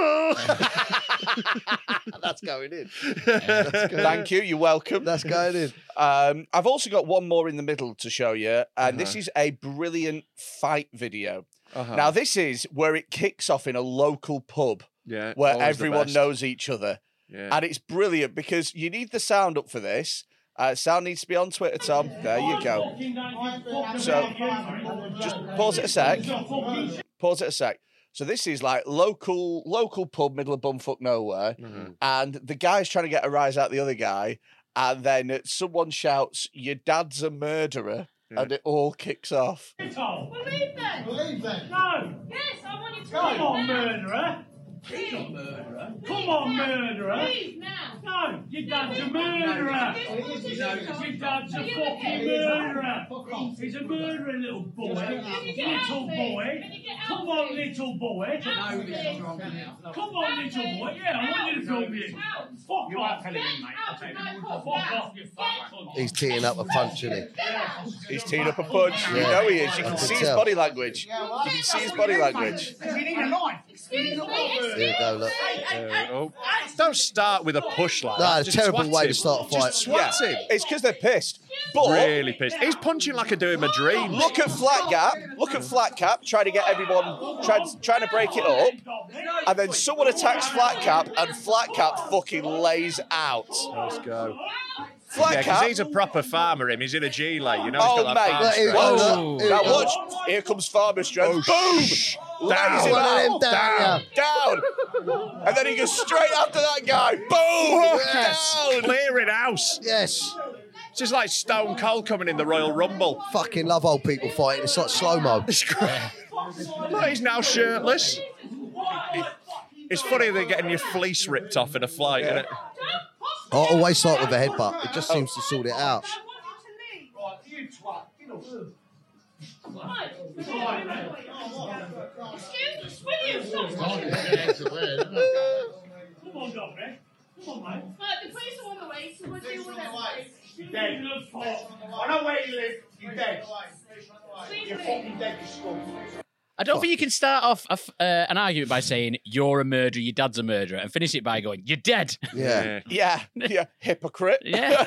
That's going in. Thank you. You're welcome. That's going in. Um, I've also got one more in the middle to show you, and this is a brilliant fight video. Uh-huh. Now, this is where it kicks off in a local pub yeah, where always the everyone best. knows each other. Yeah. And it's brilliant because you need the sound up for this. Uh, sound needs to be on Twitter, Tom. There you go. So, just pause it a sec. Pause it a sec. So this is like local local pub, middle of bumfuck nowhere, Mhm. and the guy's trying to get a rise out of the other guy, and then someone shouts, "Your dad's a murderer," Yeah. and it all kicks off. Believe them. Believe them. No. Yes, I want you to Come on, murderer. He's not murderer. Come on, murderer. Please, now. No, your dad's a murderer. Your dad's a fucking murderer. He's a murderer, little boy. Little boy. Come on, little boy. Come on, little boy. Yeah, I want you to film you. Fuck You off. are telling me, mate. I'll tell you. Fuck off, you fuck cunt. He's teeing up a punch, isn't he? He's teeing up a punch. You Yeah. know he is. You I can can see his tell. body language. You can see his body language. You need a knife. Excuse me. Here we go, look. Uh, oh. Don't start with a push like No, that. it's a Just terrible swat way to him. start a fight. Just swat Yeah, him. it's because they're pissed. But Really pissed. He's punching like I do in my dreams. look at Flat Cap. Look at Flat Cap trying to get everyone trying, trying to break it up, and then someone attacks Flat Cap, and Flat Cap fucking lays out. Let's go. Flat Yeah, because Cap. he's a proper farmer. Him, he's in a G lay. You know, he's Oh, got that mate. farm Look, here we strength. go, Whoa. look. Here Now we go. watch. Here comes farmer strength. Oh, Boom. shh. Lays Down. him One of them out. down, Down. And then he goes straight after that guy. Boom. Yes. Down. Clearing house. Yes. It's just like Stone Cold coming in the Royal Rumble. Fucking love old people fighting. It's like slow-mo. It's great. Look, he's now shirtless. It's funny they're getting your fleece ripped off in a flight, isn't it? I always start with a headbutt. It just seems to sort it out. Come on, Dominic. Come on, mate. But the police are on the way, so we'll deal with them. You're dead. I know where you live. You're dead. You're fucking dead, you scum. I don't think you can start off a f uh, an argument by saying you're a murderer, your dad's a murderer, and finish it by going, you're dead. Yeah. Yeah, yeah, hypocrite. Yeah.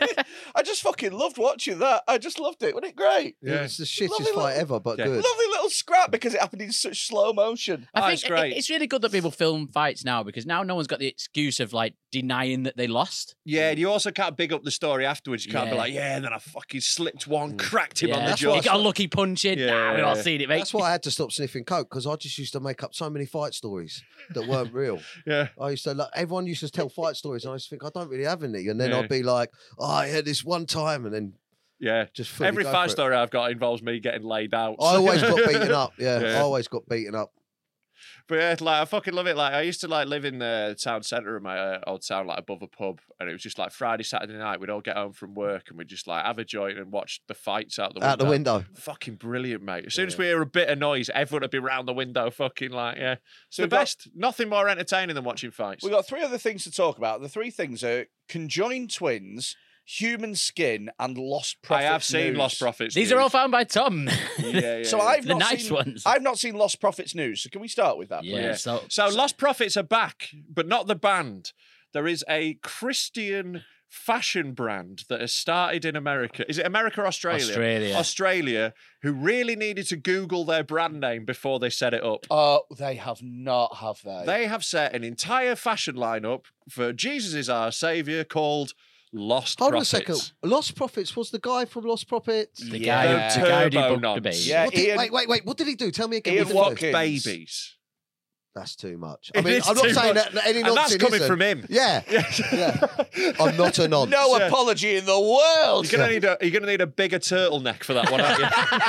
I just fucking loved watching that. I just loved it. Wasn't it great? Yeah. It's the shittest Lovely fight little- ever, but Yeah. good. Lovely little scrap because it happened in such slow motion. I Oh, think it's great. it- it's really good that people film fights now because now no one's got the excuse of like denying that they lost. Yeah, and you also can't big up the story afterwards. You can't be Yeah. like, yeah, and then I fucking slipped one, cracked him Yeah, on the that's jaw. why you got a lucky punch in. Yeah, nah, we've all yeah. seen it, mate. That's why I had to stop sniffing coke because I just used to make up so many fight stories that weren't real. Yeah. I used to like everyone used to tell fight stories, and I used to think I don't really have any, and then Yeah. I'd be like, "Oh, I had this one time," and then Yeah. just fully Every go fight for it. story I've got involves me getting laid out. I always got beaten up. Yeah, Yeah. I always got beaten up. But yeah, like I fucking love it. Like I used to like live in the town centre of my uh, old town, like above a pub, and it was just like Friday, Saturday night. We'd all get home from work and we'd just like have a joint and watch the fights out the window. Out the window. Fucking brilliant, mate. As soon as we hear a bit of noise, everyone would be round the window, fucking like yeah. It's So the we've got- best. Nothing more entertaining than watching fights. We've got three other things to talk about. The three things are conjoined twins, human skin, and lost I profits. have seen news. Lost Profits. These news. are all found by Tom. Yeah, yeah. So yeah. I've The not nice seen, ones. I've not seen Lost Profits news. So can we start with that? please? Yeah, so, So Lost Profits are back, but not the band. There is a Christian fashion brand that has started in America. Is it America or Australia? Australia. Australia, who really needed to Google their brand name before they set it up. Oh, they have not, have they? They have set an entire fashion lineup for Jesus is our saviour called Lost Hold Profits. on a second. Lost Profits was the guy from Lost Profits. the Yeah. guy, the guy who Turbo debunked the nonce. base. Yeah, What did- Ian- wait, wait, wait. What did he do? Tell me again. Ian what did he do? Watkins. Babies. That's too much. I It mean, is I'm not too saying much. that any And that's nonsense coming isn't. from him. Yeah, yeah. I'm not a nonce. No apology in the world. You're gonna need a you're gonna need a bigger turtleneck for that one, aren't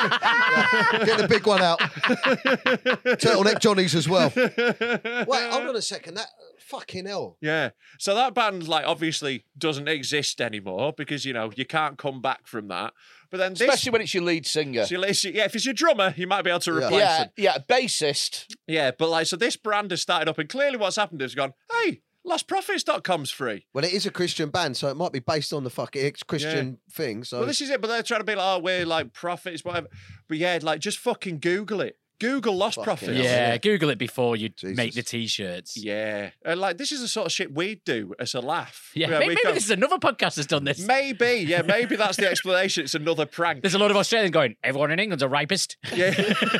you? Get the big one out. Turtleneck Johnny's as well. Wait, hold on a second. That fucking hell. Yeah. So that band, like, obviously doesn't exist anymore because, you know, you can't come back from that. But then this... Especially when it's your lead singer. so you- yeah, if it's your drummer, you might be able to Yeah. replace Yeah, him. yeah, bassist. Yeah, but, like, so this brand has started up and clearly what's happened is gone, hey, lost profits dot com's free. Well, it is a Christian band, so it might be based on the fucking ex Christian thing. So Well, this is it, but they're trying to be like, oh, we're, like, profits, whatever. But, yeah, like, just fucking Google it. Google Lost Fucking Profits. hell. Yeah, Google it before you Jesus. make the t-shirts. Yeah. And, like, this is the sort of shit we do as a laugh. Yeah, Where maybe, we maybe go, this is another podcast that's done this. Maybe, yeah, maybe that's the explanation. It's another prank. There's a lot of Australians going, everyone in England's a rapist. Yeah.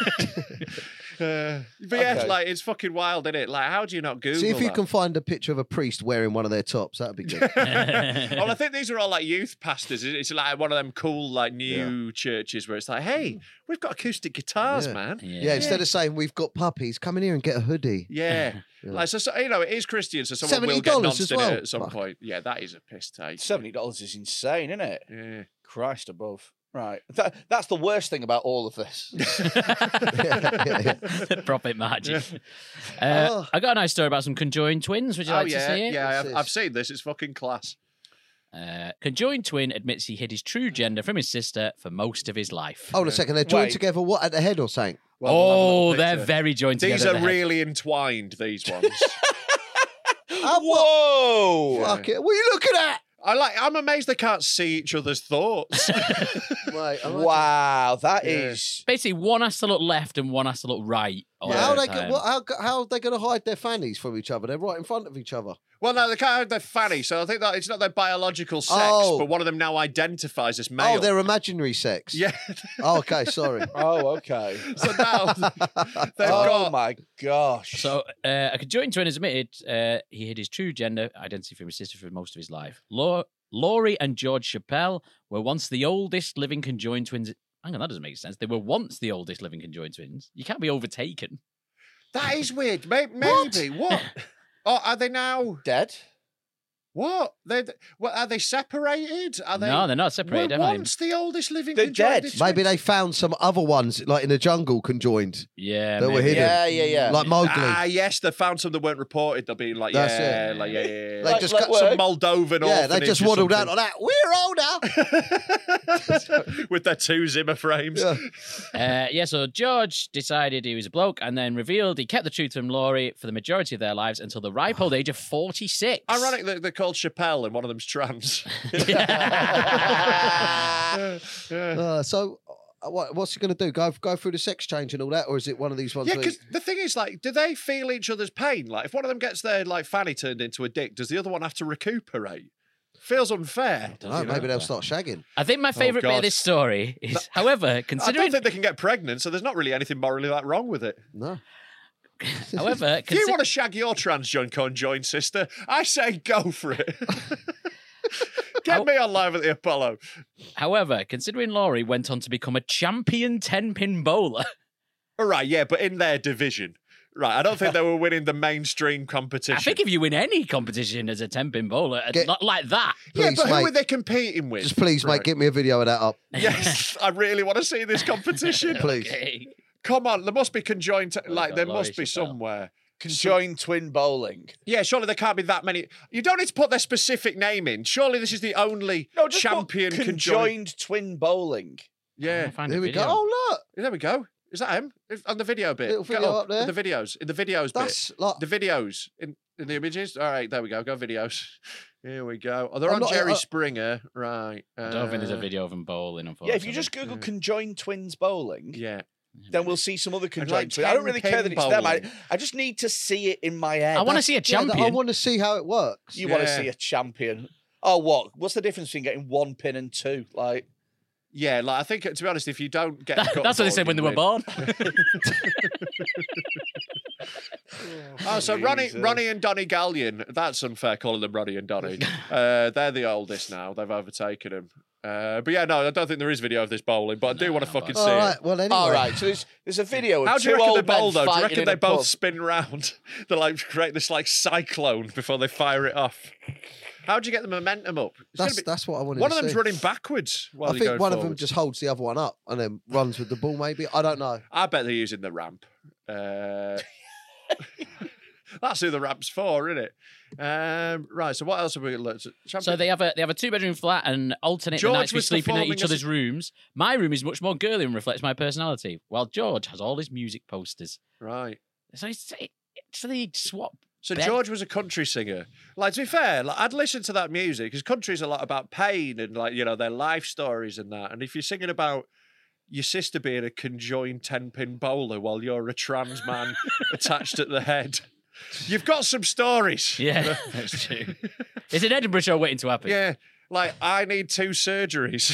Uh, but yeah, Okay. like it's fucking wild, isn't it? Like, how do you not Google see if you that? can find a picture of a priest wearing one of their tops. That'd be good. Well, I think these are all like youth pastors. It's like one of them cool, like new churches where it's like, hey, we've got acoustic guitars, Yeah. man. Yeah. Instead of saying we've got puppies, come in here and get a hoodie. Yeah. Yeah. Like, so, so, you know, it is Christian, so someone will get seventy dollars nonced as in well. it at some Fuck. point. Yeah, that is a piss take. seventy dollars is insane, isn't it? Yeah. Christ above. Right. That, that's the worst thing about all of this. The profit margin. Uh, Oh. I got a nice story about some conjoined twins. Would you Oh, like yeah. to see it? Yeah, What's I've, this? I've seen this. It's fucking class. Uh, conjoined twin admits he hid his true gender from his sister for most of his life. Hold on a second. They're joined Wait. together. What at the head or something? Well, we'll have a oh, little they're picture. very joined together. These at are the head. really entwined, these ones. Whoa! Fuck it. What are you looking at? I like. I'm amazed they can't see each other's thoughts. Mate, I'm Wow, that Yeah. is. Basically, one has to look left and one has to look right. all Well, how, the they go, time. what, how, how are they going to hide their fannies from each other? They're right in front of each other. Well, no, they can't have their fanny, so I think that it's not their biological sex, Oh. but one of them now identifies as male. Oh, they're imaginary sex. Yeah. Oh, okay. Sorry. Oh, okay. So now they've oh got. my gosh. So, uh, a conjoined twin has admitted uh, he hid his true gender identity from his sister for most of his life. Lau- Laurie and George Chappelle were once the oldest living conjoined twins. Hang on, that doesn't make sense. They were once the oldest living conjoined twins. You can't be overtaken. That is weird. Maybe. Maybe. What? Oh, are they now? Dead? What? They what are they separated? Are they? No, they're not separated, Were are they? once the oldest living They're conjoined dead. Maybe they found some other ones, like in the jungle, conjoined. Yeah, that were maybe. hidden. Yeah, yeah, yeah. Like Mowgli. Ah, yes, they found some that weren't reported. They'll be like, That's yeah, it. like yeah, yeah, yeah. They Like- just like got what? some Moldovan Yeah, they orphanage just or waddled out something. like that. We're older. with their two Zimmer frames. Yeah. Uh, yeah, so George decided he was a bloke and then revealed he kept the truth from Laurie for the majority of their lives until the ripe old age of forty-six. Ironic that they're called Chappelle and one of them's trans. Uh, so, uh, what, what's he going to do? Go go through the sex change and all that, or is it one of these ones? Yeah, where because the thing is, like, do they feel each other's pain? Like, if one of them gets their like fanny turned into a dick, does the other one have to recuperate? Feels unfair. I don't know, maybe they'll start shagging. I think my favourite bit God. of this story is, however, I considering, don't think they can get pregnant, so there's not really anything morally that wrong with it. No. however, If you consi- want to shag your trans conjoined sister, I say go for it. Get me on Live at the Apollo. however, considering Laurie went on to become a champion ten-pin bowler. All right, yeah, but in their division. Right, I don't think they were winning the mainstream competition. I think if you win any competition as a ten-pin bowler, Get- not like that. yeah, Please, but who mate. were they competing with? Just please, Right. mate, get me a video of that up. Yes, I really want to see this competition. Please. Okay. Come on, there must be conjoined. Like, God, there Laurie must be Chappelle. somewhere. Conjoined twin bowling. Yeah, surely there can't be that many. You don't need to put their specific name in. Surely this is the only No, just put champion conjoined. conjoined twin bowling. Yeah, Find Here a we video. go. Oh, look. there we go. Is that him? If- On the video bit. Little Get video up there. In the videos. In the videos That's bit. like. The videos. In, in the images. All right, there we go. Go videos. Here we go. Oh, they're I'm on not- Jerry uh, Springer. Right. I don't think there's a uh, video of them bowling, Yeah, unfortunately. if you just Google conjoined twins bowling, Yeah. then we'll see some other like conjoined twins. I don't really care that it's ten-pin them. I, bowling. I just need to see it in my head. I want to That's- see a Yeah, champion. I want to see how it works. You want to Yeah. see a champion. Oh, what? What's the difference between getting one pin and two? Like, Yeah, like I think to be honest, if you don't get That- gut that's what they said when they were bowling, born. Oh, so Ronnie, Jesus. Ronnie and Donny Gallion. That's unfair calling them Ronnie and Donny. Uh, they're the oldest now. They've overtaken him. Uh, but yeah, no, I don't think there is video of this bowling, but I do want to fucking see All it. right. Well, anyway. all right. So there's there's a video of How do two you reckon they old men bowl though? Do you fighting reckon in they a both pub. spin round? They like create this like cyclone before they fire it off. How do you get the momentum up? It's gonna That's be- that's what I wanted one to of them's see. running backwards while I they're think going one of them forwards. just holds the other one up and then runs with the ball. Maybe I don't know. I bet they're using the ramp. Uh, that's who the ramp's for, isn't it? Um, right. So what else have we looked at? So Champion- they have a they have a two bedroom flat and alternate the George nights we was sleeping at performing each as a- other's rooms. My room is much more girly and reflects my personality, while George has all his music posters. right. So it's, it, so they swap. So bed- George was a country singer. Like to be fair, like I'd listen to that music because country's a lot about pain and like you know their life stories and that. And if you're singing about your sister being a conjoined ten pin bowler while you're a trans man attached at the head, you've got some stories. Yeah, that's true. It's an Edinburgh show waiting to happen. Yeah, like I need two surgeries.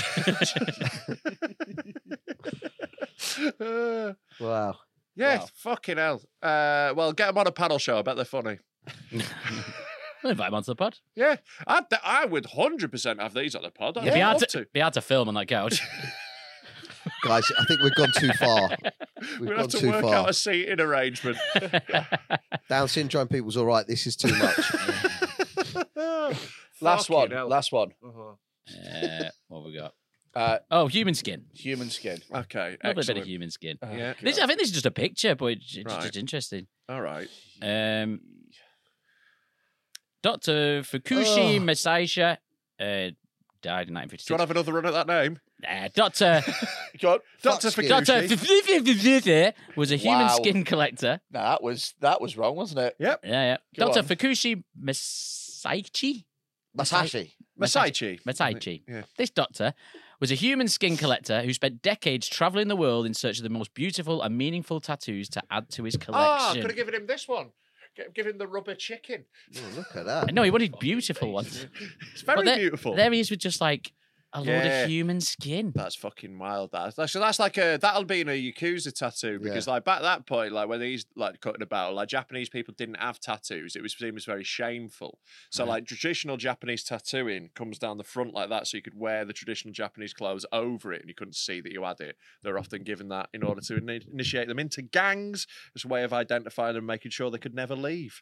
Uh, Wow. yeah, Wow. fucking hell. Uh, well, get them on a panel show. I bet they're funny. We'll invite him onto the pod. Yeah, I'd, I would one hundred percent have these on the pod. I'd It'd be hard love to, to. be hard to film on that couch. Guys, I think we've gone too far. We've We'd gone have to too work far. out a seating arrangement. Down syndrome people's all right. This is too much. Last Fucking one. hell. Last one. uh, what have we got? Uh, Oh, human skin. human skin. Okay, A little bit excellent. of human skin. Yeah. This, I think this is just a picture, but it's it's Right. just interesting. All right. Um, Doctor Fukushi Ugh. Masaisha uh, died in nineteen Do you fifty-six. want to have another run at that name? Uh, Doctor Go on. Doctor skin. Doctor Fukushi. was a human Wow. skin collector. No, that was that was wrong, wasn't it? Yep. Yeah, yeah. Go Doctor on. Fukushi Masaichi. Masashi. Masaichi. Masaichi. Yeah. This doctor was a human skin collector who spent decades traveling the world in search of the most beautiful and meaningful tattoos to add to his Ah, collection. could have given him this one. G- Give him the rubber chicken. Oh, look at that. No, he wanted beautiful ones. It's very But there- beautiful. There he is with just like a load Yeah. of human skin. That's fucking wild. That that's, so that's like a that'll be in a Yakuza tattoo because like back at that point, like when he's like cutting about, like Japanese people didn't have tattoos. It was seen as very shameful. So like traditional Japanese tattooing comes down the front like that, so you could wear the traditional Japanese clothes over it, and you couldn't see that you had it. They're often given that in order to ini- initiate them into gangs as a way of identifying them, and making sure they could never leave.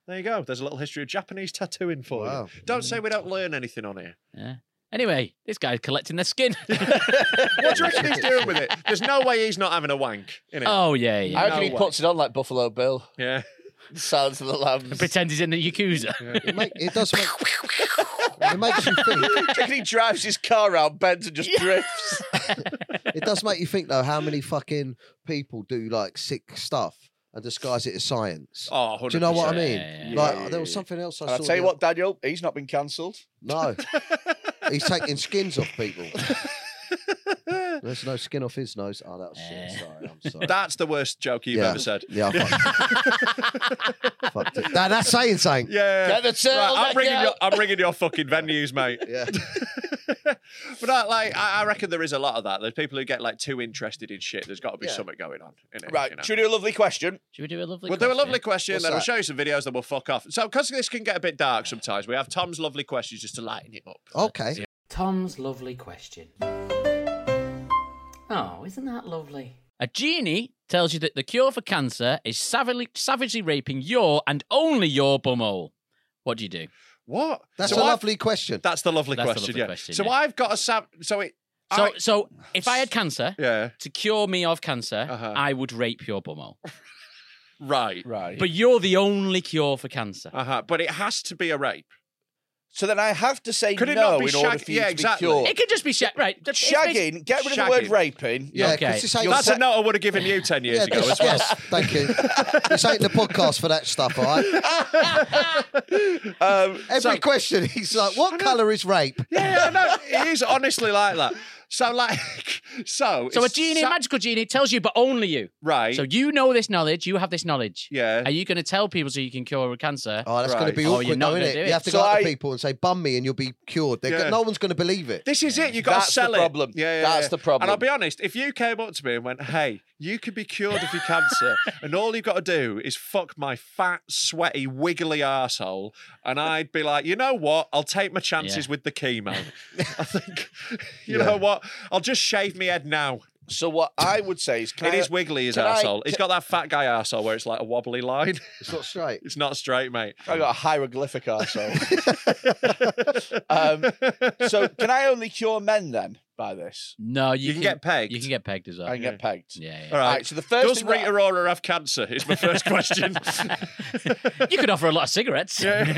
There you go. There's a little history of Japanese tattooing for Wow. you. Don't say we don't learn anything on here. Yeah. Anyway, this guy's collecting their skin. What do you reckon he's doing with it? There's no way he's not having a wank, innit? Oh, yeah, yeah. I reckon No he way. puts it on like Buffalo Bill. Yeah. Silence of the Lambs. Pretend he's in the Yakuza. It, make, it does make. It makes you think. Do you reckon he drives his car around bends and just drifts? It does make you think though how many fucking people do like sick stuff and disguise it as science. Oh, one hundred percent. Do you know what I mean? Yeah, yeah, like yeah, there was yeah. something else I And saw. I'll tell you the what, Daniel, he's not been cancelled. No. He's taking skins off people. There's no skin off his nose. Oh, that was shit. Sorry, I'm sorry. That's the worst joke you've Yeah. ever said. Yeah, I fucked, fucked it. That, that's saying something. Yeah. Get the Right, I'm turtleneck ringing out. your, I'm ringing your fucking venues, mate. Yeah. But I, like, I I reckon there is a lot of that. There's people who get like too interested in shit. There's got to be Yeah. something going on. In it, Right, you know? should we do a lovely question? Should we do a lovely We'll do a question? lovely question, What's then we'll that? show you some videos, then we'll fuck off. So, because this can get a bit dark sometimes, we have Tom's lovely questions just to lighten it up. Okay. Tom's lovely question. Oh, isn't that lovely? A genie tells you that the cure for cancer is savagely, savagely raping your and only your bumhole. What do you do? What? That's So a I've- lovely question. That's the lovely That's the question, lovely yeah. question, so yeah. I've got a sab. So it. So, I- so if I had cancer, yeah. to cure me of cancer, Uh-huh. I would rape your bumhole. Right. Right. But you're the only cure for cancer. Uh huh. But it has to be a rape. So then I have to say Could it no not be in order shag- for you yeah, to exactly. be cured. It could just be shag. Right. it's Shagging, get rid of the word Shagging. raping. Yeah, Okay. 'cause this ain't- That's a note I would have given you ten years Yeah, ago this- as well. yes, thank you. This ain't the podcast for that stuff, all right? Um, Every So- question, he's like, what colour is rape? Yeah, I know. It is honestly like that. So, like, so. So a it's genie, a sa- magical genie, tells you, but only you. Right. So you know this knowledge. You have this knowledge. Yeah. Are you going to tell people so you can cure cancer? Oh, that's going Right. to be Oh, awkward, you're not though, gonna isn't do it? it. You have to So go up I- to people and say, bum me, and you'll be cured. They're go- Yeah. No one's going to believe it. This is it. You've got That's to the sell problem. it. Yeah, yeah, That's yeah. the problem. And I'll be honest, if you came up to me and went, hey, you could be cured of your cancer, and all you've got to do is fuck my fat, sweaty, wiggly arsehole, and I'd be like, you know what? I'll take my chances Yeah. with the chemo. I think, you Yeah. know what? I'll just shave my head now. So what I would say is, can It I, is wiggly, his can I- arsehole. He's got that fat guy arsehole where it's like a wobbly line. It's not straight. It's not straight, mate. I got a hieroglyphic arsehole. um, so can I only cure men then by this? No, you, You can get pegged. You can get pegged as well. I can get pegged. Yeah, yeah. All right. Right, so the first Does thing that- Rita Ora have cancer? Is my first question. You could offer a lot of cigarettes.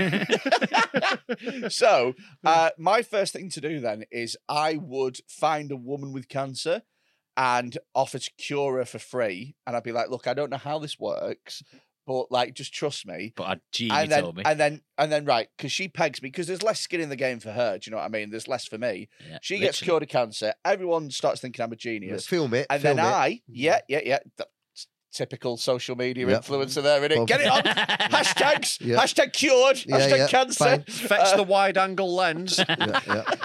So uh, my first thing to do then is I would find a woman with cancer and offer to cure her for free, and I'd be like, look, I don't know how this works, but like, just trust me. But a genie and then, told me. and then, and then, right, because she pegs me, because there's less skin in the game for her. Do you know what I mean? There's less for me. Yeah, She gets literally. cured of cancer. Everyone starts thinking I'm a genius, Film it. and film then it. I, yeah, yeah, yeah. th- Typical social media Yep. influencer there, innit? Well- Get it on. Hashtags. Yeah. Hashtag cured. Yeah, hashtag yeah, cancer. bang. Fetch the wide angle lens. Yeah,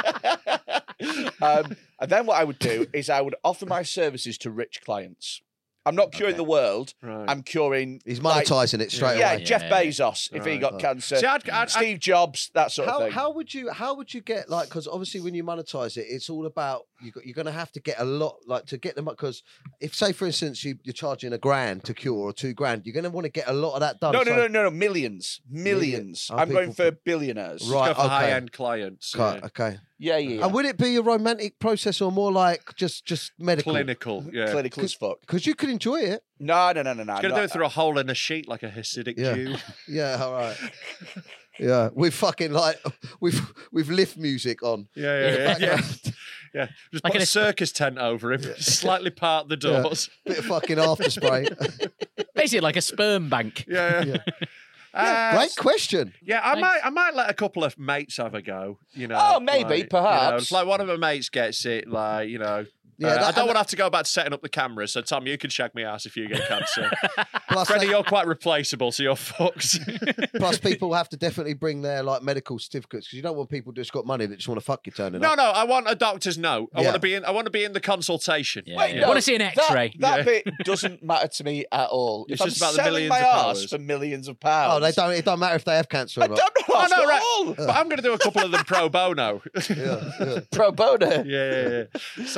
yeah. um, and then what I would do is I would offer my services to rich clients. I'm not curing Okay. the world. Right. I'm curing. He's like, monetising it straight yeah, away. Jeff Yeah, yeah, yeah. Bezos if he Right. got cancer. See, I'd- I'd- Steve Jobs, that sort of How, thing. how would you how would you get like because obviously when you monetize it it's all about you got, you're going to have to get a lot like to get them because if say for instance you, you're charging a grand to cure or two grand you're going to want to get a lot of that done. no, no, So- no, no, no, millions, millions. Oh, I'm going people- for billionaires. Right. Go for okay. high-end clients. Okay, yeah. okay. Yeah, yeah. yeah. And would it be a romantic process or more like just just medical? Clinical, yeah. Clinical as fuck. Because you could enjoy it. No, no, no, no, no. He's going to no. do it through a hole in a sheet like a Hasidic Yeah. Jew. Yeah, all right. Yeah, we've fucking like we've we've lift music on. Yeah, yeah, yeah. yeah. yeah. Just Like put in a a- circus tent over him, slightly part the Yeah. doors. Bit of fucking after spray. Basically, like a sperm bank. Yeah, yeah. Uh, Great question. Yeah, I Thanks. might, I might let a couple of mates have a go. You know, Oh, maybe, like, you know, perhaps. it's like one of my mates gets it, like you know. Yeah, uh, that- I don't and- want to have to go back to setting up the cameras. So Tom, you can shag me ass if you get cancer. Plus, Freddie, they- you're quite replaceable, so you're fucked. plus people have to definitely bring their like medical certificates because you don't want people just got money that just want to fuck you turning no, up. no, I want a doctor's note. I Yeah. want to be in. I want to be in the consultation. Yeah, Wait, yeah. no, I want to see an X-ray. That, that Yeah. bit doesn't matter to me at all. It's if just I'm about the selling millions my of arse powers. for millions of pounds. Oh, they don't. It don't matter if they have cancer or I not. don't know Oh, at no, right. all. But I'm going to do a couple of them pro bono. Yeah, yeah. Pro bono. yeah, yeah, yeah. So The like, first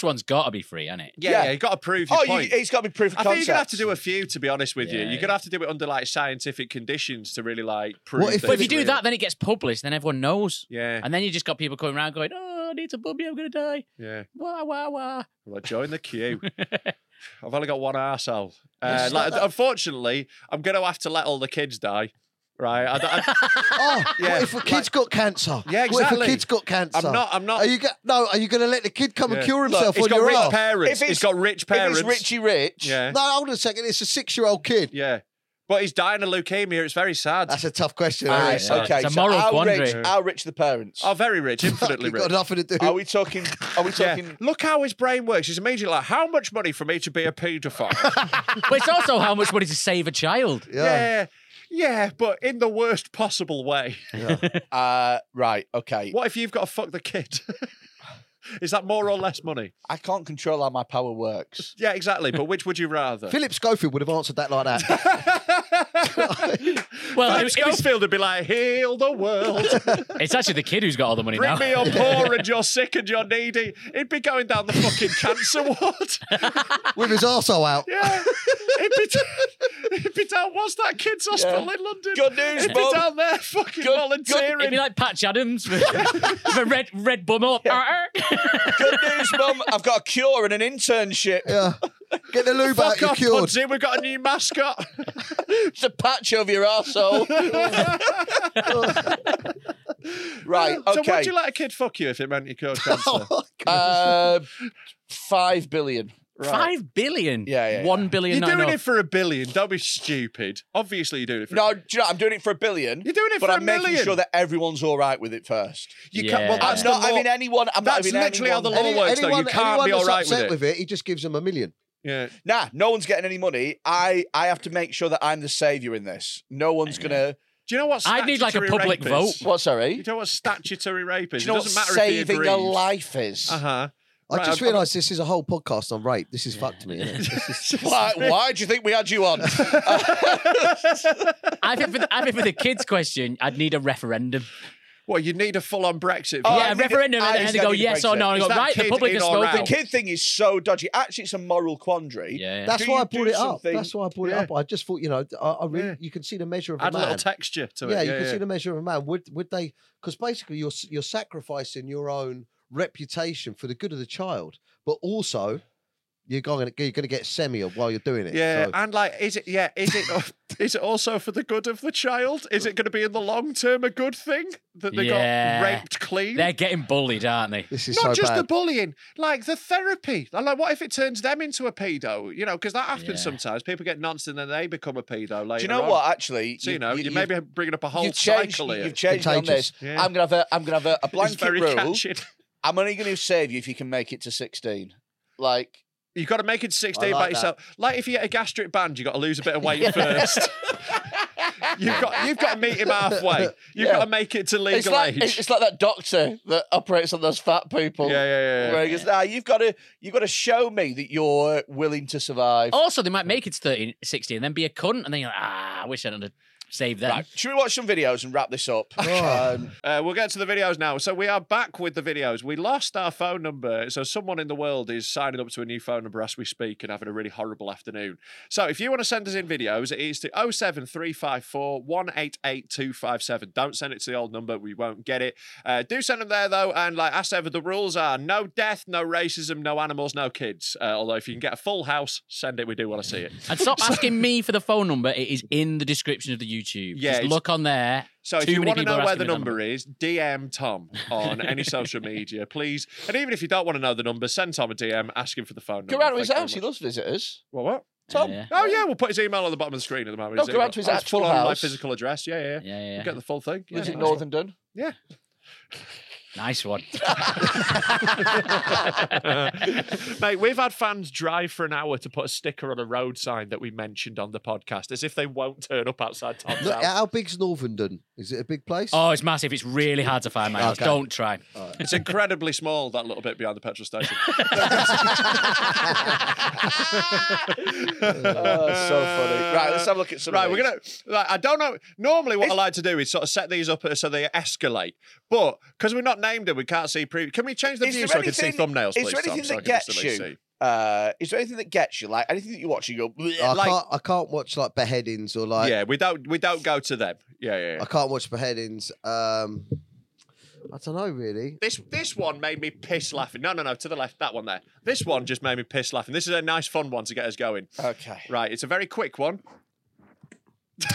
first one's got to be free, hasn't it? Yeah, Yeah. yeah, you've got to prove your Oh, you, point. it's got to be proof of I concept. think you're going to have to do a few, to be honest with you. Yeah, You're yeah. going to have to do it under like scientific conditions to really like prove What if- that But if you it's do real. that, then it gets published, then everyone knows. Yeah. And then you just got people coming around going, oh, I need a bubby, I'm going to die. Yeah. Wah, wah, wah. Well, join the queue. I've only got one arsehole. Uh, Yes, like, not that- unfortunately, I'm going to have to let all the kids die. Right? I, I, Oh, Yeah, what if a kid's got cancer? Yeah, What if exactly. a kid's got cancer? I'm not- I'm not- Are you go- no? Are you going to let the kid come and Yeah. cure Look, himself he's on got your rich arse? parents. If He's it's- got rich parents. If it's Richie Rich, Yeah. No, hold on a second. It's a six-year-old kid. Yeah. But he's dying of leukemia. It's very sad. That's a tough question. Aye, isn't it? okay. It's a so moral how quandary. rich? How rich are the parents? Oh, very rich. Infinitely You've rich. got nothing to do. Are we talking? Are we Yeah. talking? Look how his brain works. He's immediately like, how much money for me to be a paedophile? But it's also how much money to save a child. Yeah. yeah. Yeah, but in the worst possible way. Uh, right. Okay. What if you've got to fuck the kid? Is that more or less money? I can't control how my power works. Yeah, exactly. But which would you rather? Philip Schofield would have answered that like that. Well, Philip it, it was, Schofield would be like, heal the world. it's actually the kid who's got all the money Bring now. me you're poor and you're sick and you're needy. He'd be going down the fucking cancer ward. With his arsehole out. Yeah. He'd be, he'd be down, what's that kid's hospital in London? Good news, He'd Mum. be down there fucking Good- volunteering. It'd be like Patch Adams with, with a red red bum up. Good news, Mum. I've got a cure and an internship. Yeah. Get the lube out, Fuck you're off, cured. Pudsey, we've got a new mascot. It's a patch over your arsehole. Right, So okay. would you let a kid fuck you if it meant you cured cancer? Uh, five billion. Five billion. Yeah, yeah, yeah. One billion. You're not doing enough. it for a billion. Don't be stupid. Obviously, you're doing it for No, do you know, I'm doing it for a billion. You're doing it but for a I'm making million. sure that everyone's all right with it first. You Yeah. can't, well, that's I'm not the law. having anyone. I'm not That's having literally how anyone. the law Any- works, though. You anyone, can't anyone be all that's right with upset it. with it, he just gives them a million. Yeah. Nah, no one's getting any money. I, I have to make sure that I'm the saviour in this. No one's gonna. Do you know what? I'd need like a statutory public rape is? vote. What? Sorry. You know what statutory rape is? Do you know it what doesn't matter if he saving agrees. a life is? Uh huh. I Right, just I'm- realised this is a whole podcast on rape. This is fucked me, isn't it? This is- Why, why do you think we had you on? I think for the, I think for the kids' question, I'd need a referendum. Well, you need a full-on Brexit. Oh, vote. yeah, I a need it- referendum, I and then just they go need yes Brexit. or no. And I Is go that right. The kid public in has or spoken. out? The kid thing is so dodgy. Actually, it's a moral quandary. Yeah, yeah. That's Do why you I brought do it up. something- That's why I brought Yeah. it up. I just thought, you know, I, I really, Yeah. you can see the measure of Add a a man. little texture to yeah, it. you Yeah, can yeah. see the measure of a man. Would would they? Because basically, you're s- you're sacrificing your own reputation for the good of the child, but also you're going to you're going to get semia while you're doing it. Yeah, So- and like, is it? Yeah, is it? Is it also for the good of the child? Is it going to be in the long term a good thing that they Yeah. got raped clean? They're getting bullied, aren't they? this is Not so just bad. the bullying, like the therapy. And like, what if it turns them into a pedo? You know, because that happens Yeah. sometimes. People get nonce and then they become a pedo later. Do you know on. what? Actually, So you know, you, you've- may be bringing up a whole you've changed, cycle here. You've changed me on this. Contagious. Yeah. I'm gonna have a. I'm gonna have a, a It's blanket very rule. catching. I'm only going to save you if you can make it to sixteen. Like. You've got to make it sixteen I by like that. yourself. Like if you get a gastric band, you've got to lose a bit of weight first. You've got you've got to meet him halfway. You've Yeah. got to make it to legal It's like, age. it's like that doctor that operates on those fat people. Yeah, yeah, yeah, yeah. Where he goes, nah, you've got to, you've got to show me that you're willing to survive. Also, they might make it to thirteen, sixteen, and then be a cunt, and then you're like, ah, I wish I'd have saved them. Right, should we watch some videos and wrap this up? Oh. Um, Uh, we'll get to the videos now. So we are back with the videos. We lost our phone number. So someone in the world is signing up to a new phone number as we speak and having a really horrible afternoon. So if you want to send us in videos, it is to oh seven three five four, one eight eight two five seven. Don't send it to the old number. We won't get it. Uh, do send them there, though. And like as ever, the rules are no death, no racism, no animals, no kids. Uh, although if you can get a full house, send it. We do want to see it. And stop asking me for the phone number. It is in the description of the YouTube. Yeah, Just it's- look on there. So if Too you many want to people know are where asking the me that number is, D M Tom on any social media, please. And even if you don't want to know the number, send Tom a D M asking for the phone number. go round to his Thank you house. He very much. loves visitors. What, what? Tom. Yeah. Oh, yeah, we'll put his email on the bottom of the screen at the moment. No, His go round email. to his Oh, it's actual full on my house. physical address. Yeah, yeah, yeah. Yeah, yeah. You get the full thing. Lives yeah, in nice one. Northern. Yeah. Nice one. Mate, we've had fans drive for an hour to put a sticker on a road sign that we mentioned on the podcast, as if they won't turn up outside Tom's Look, house. how big's Northenden? Is it a big place? Oh, it's massive. It's really hard to find, my house. Okay. Don't try. It's incredibly small, that little bit behind the petrol station. Oh, so funny. Right, let's have a look at some Right, of we're these. gonna. Like, I don't know. Normally, what I like to do is sort of set these up so they escalate. But because we're not named them, we can't see. Pre- can we change the Is view there so I can see anything- thumbnails, please? Is there Tom, anything so I that can gets instantly you? see? Uh, is there anything that gets you? Like anything that you watch, you go. "Bleh," I like, can't. I can't watch like beheadings or like. Yeah, we don't. We don't go to them. Yeah, yeah. yeah. I can't watch beheadings. Um, I don't know really. This this one made me piss laughing. No, no, no, to the left, that one there. This one just made me piss laughing. This is a nice, fun one to get us going. Okay. Right, it's a very quick one. Dick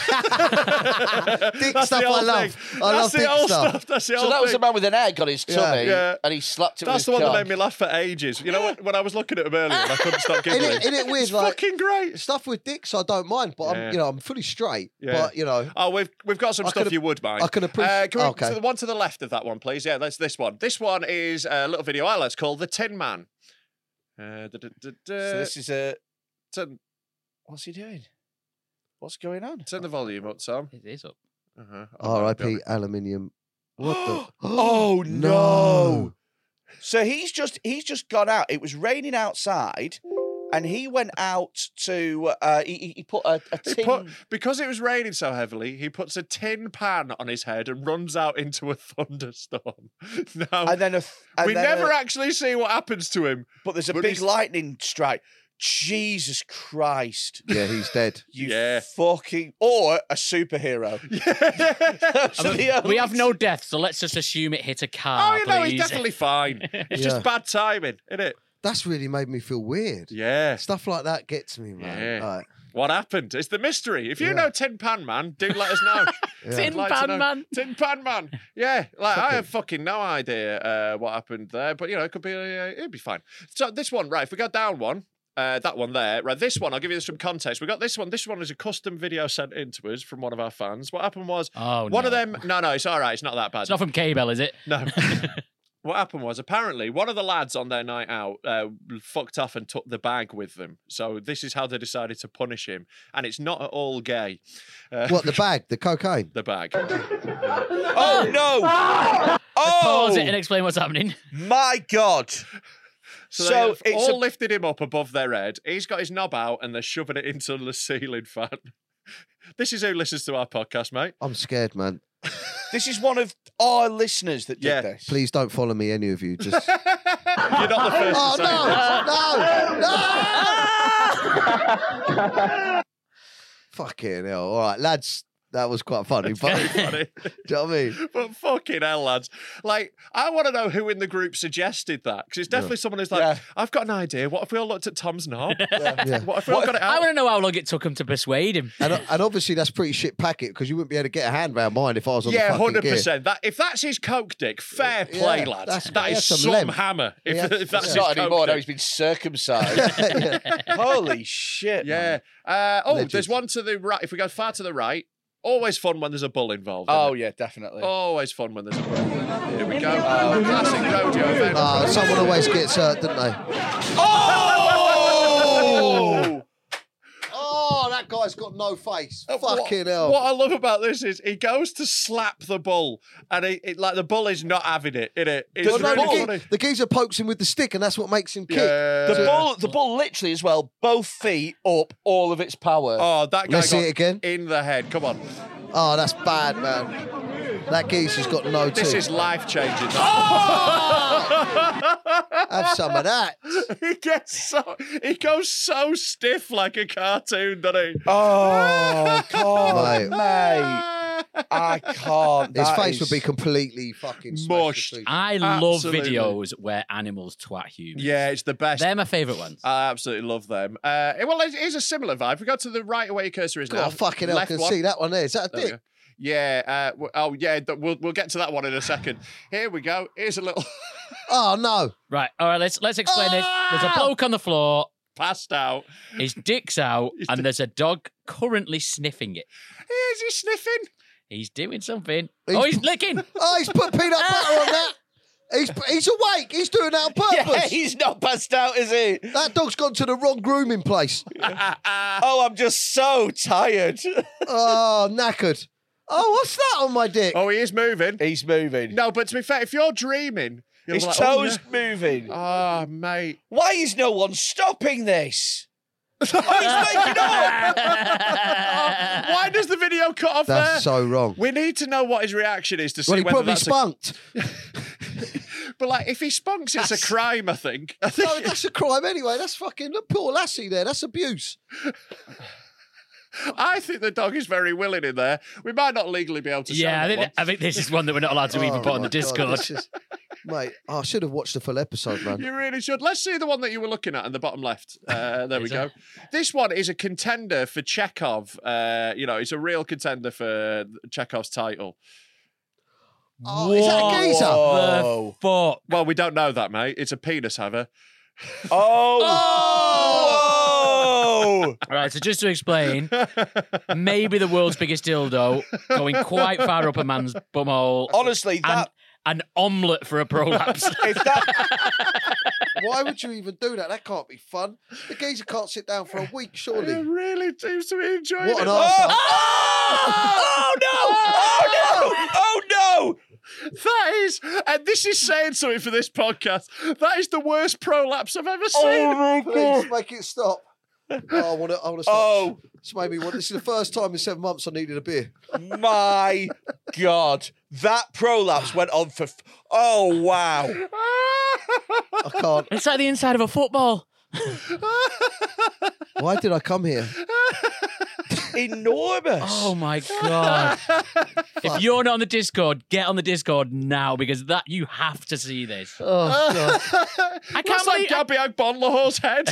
That's stuff the I old love. thing. I That's love the dick old stuff. stuff. That's the So old that was thing. a man with an egg on his tummy, Yeah. and he slapped it That's the with one his that cock. made me laugh for ages. You know, when, when I was looking at him earlier and I couldn't stop Isn't giggling. it, isn't it weird? It's like fucking great. stuff with dicks, I don't mind, but Yeah. I'm, you know, I'm fully straight. Yeah. But you know, Oh, we've we've got some I stuff can- you would mind. I can appreciate- Uh, can we, okay. to the one to the left of that one, please. Yeah, that's this one. This one is a little video I like to call The Tin Man. Uh, da, da, da, da. So this is a. turn, What's he doing? What's going on? turn the volume up, Tom. It is up. Uh-huh. R I P aluminium. What the? Oh no! So he's just he's just gone out. It was raining outside, and he went out to uh, he, he- he put a, a He tin. put, because it was raining so heavily, he puts a tin pan on his head and runs out into a thunderstorm. No, and then a, and we then never a- actually see what happens to him. But there's a but big he's- lightning strike. Jesus Christ! Yeah, he's dead. You Yeah. fucking or a superhero. Those are the We only have no death, so let's just assume it hit a car. Oh, you know, he's please. definitely fine. It's Yeah. just bad timing, isn't it? That's really made me feel weird. Yeah. Stuff like that gets me, man. Yeah. Like, What happened? It's the mystery. If you Yeah. know Tin Pan Man, do let us know. Yeah. Tin I'd like to Pan know. Man. Tin Pan Man. Yeah, like I Fucking- have fucking no idea uh, what happened there, but you know, it could be, uh, it'd be fine. So this one, right? If we go down one, uh, that one there, right? This one, I'll give you some context. We got this one. This one is a custom video sent in to us from one of our fans. What happened was, Oh, one no. of them. No, no, it's all right. It's not that bad. It's not from K-Bell, is it? No. What happened was apparently one of the lads on their night out uh, fucked off and took the bag with them. So this is how they decided to punish him, and it's not at all gay. Uh, what the bag? The cocaine? the bag. Oh no! Oh Pause it and explain what's happening. my God! So, So they have it's all a- lifted him up above their head. He's got his knob out, and they're shoving it into the ceiling fan. This is who listens to our podcast, mate. I'm scared, man. This is one of our listeners that did Yeah. this. Please don't follow me, any of you. Just. You're not the first Oh to say no! No! No! Fucking hell! All right, lads. That was quite funny. this. But, Very funny. do you know what I mean? But fucking hell, lads. Like, I want to know who in the group suggested that. Because it's definitely someone who's like, Yeah. I've got an idea. What if we all looked at Tom's knob? Yeah. What if we all got it I out? want to know how long it took him to persuade him. And, and obviously that's pretty shit packet because you wouldn't be able to get a hand round mine if I was on Yeah, the fucking hundred gear. percent. That if that's his coke dick, fair Yeah, play, lads. that's- That is that's some some lem. hammer. If, Yeah. if that's It's his not coke anymore. Now dick. he's been circumcised. Yeah. Holy shit! Yeah. man. Uh, oh, Legend. there's one to the right. If we go far to the right, always fun when there's a bull involved. Oh isn't it? yeah, definitely. Always fun when there's a bull. Here we go. Oh, classic rodeo event. Uh, someone always gets hurt, don't they? Oh! Oh, that guy's got no face. Uh, what- Fucking hell. What I love about this is he goes to slap the bull, and he, it, like the bull is not having it. In it, it's Well, no, really the, funny. ge- the geezer pokes him with the stick, and that's what makes him kick. Yeah. The bull, the bull, literally as well. Both feet up, all of its power. Oh, that guy Let's got see it again. in the head. Come on, Oh, that's bad, man. That geezer's got no this teeth. is life changing. Have some of that. He gets so he goes so stiff like a cartoon, doesn't he? Oh, God, Mate. mate. I can't. His That face is- would be completely fucking smashed to Mushed. pieces. I love Absolutely. videos where animals twat humans. Yeah, it's the best. They're my favourite ones. I absolutely love them. Uh, well, it is a similar vibe. We go to the right away your cursor is now. God, fucking hell, I Left can one. see that one there. Is that a There we dick? go. Yeah. Uh, w- oh, yeah. th- We'll we'll get to that one in a second. Here we go. Here's a little Oh, no. Right, all right, let's let's explain this. There's a Ah! bloke on the floor, passed out. his dick's out, His and dick- there's a dog currently sniffing it. Is he sniffing? He's doing something. He's- oh, he's licking. Oh, he's put peanut butter on that. He's he's awake. He's doing that on purpose. Yeah, he's not passed out, is he? That dog's gone to the wrong grooming place. Oh, I'm just so tired. Oh, knackered. Oh, what's that on my dick? Oh, he is moving. He's moving. No, but to be fair, if you're dreaming, you'll His be like, toes oh, moving. yeah. Oh, mate. Why is no one stopping this? Oh, he's making up. Why does the video cut off That's there? so wrong. We need to know what his reaction is to see Well, he whether probably that's spunked. A... But like, if he spunks, it's That's- a crime. I think. I think. No, that's a crime anyway. That's fucking look, poor lassie there. That's abuse. I think the dog is very willing in there. We might not legally be able to. Yeah, I show that think, one. I think this is one that we're not allowed to even Oh put on my the God, Discord. this is- Mate, oh, I should have watched the full episode, man. You really should. Let's see the one that you were looking at in the bottom left. Uh, there we Is go. it? This one is a contender for Chekhov. Uh, you know, it's a real contender for Chekhov's title. Oh, is that a geezer? The fuck? Well, we don't know that, mate. It's a penis, Heather. Oh. All right, so just to explain, maybe the world's biggest dildo going quite far up a man's bumhole. Honestly, that. And an omelette for a prolapse. If that Why would you even do that? That can't be fun. The geezer can't sit down for a week, It surely. really seems to be enjoying What it. an arsehole. Oh no! Oh no! Oh no! That is, and this is saying something for this podcast. That is the worst prolapse I've ever seen. Please make it stop. Oh, I want to. I want to stop. Oh. This made me want. This is the first time in seven months I needed a beer. My God, that prolapse went on for. F- oh wow! I can't. It's like the inside of a football. Why did I come here? Enormous. Oh my God. If you're not on the Discord, get on the Discord now because that you have to see this. Oh God. I can't Looks like believe Gabby Agbonlaho's head.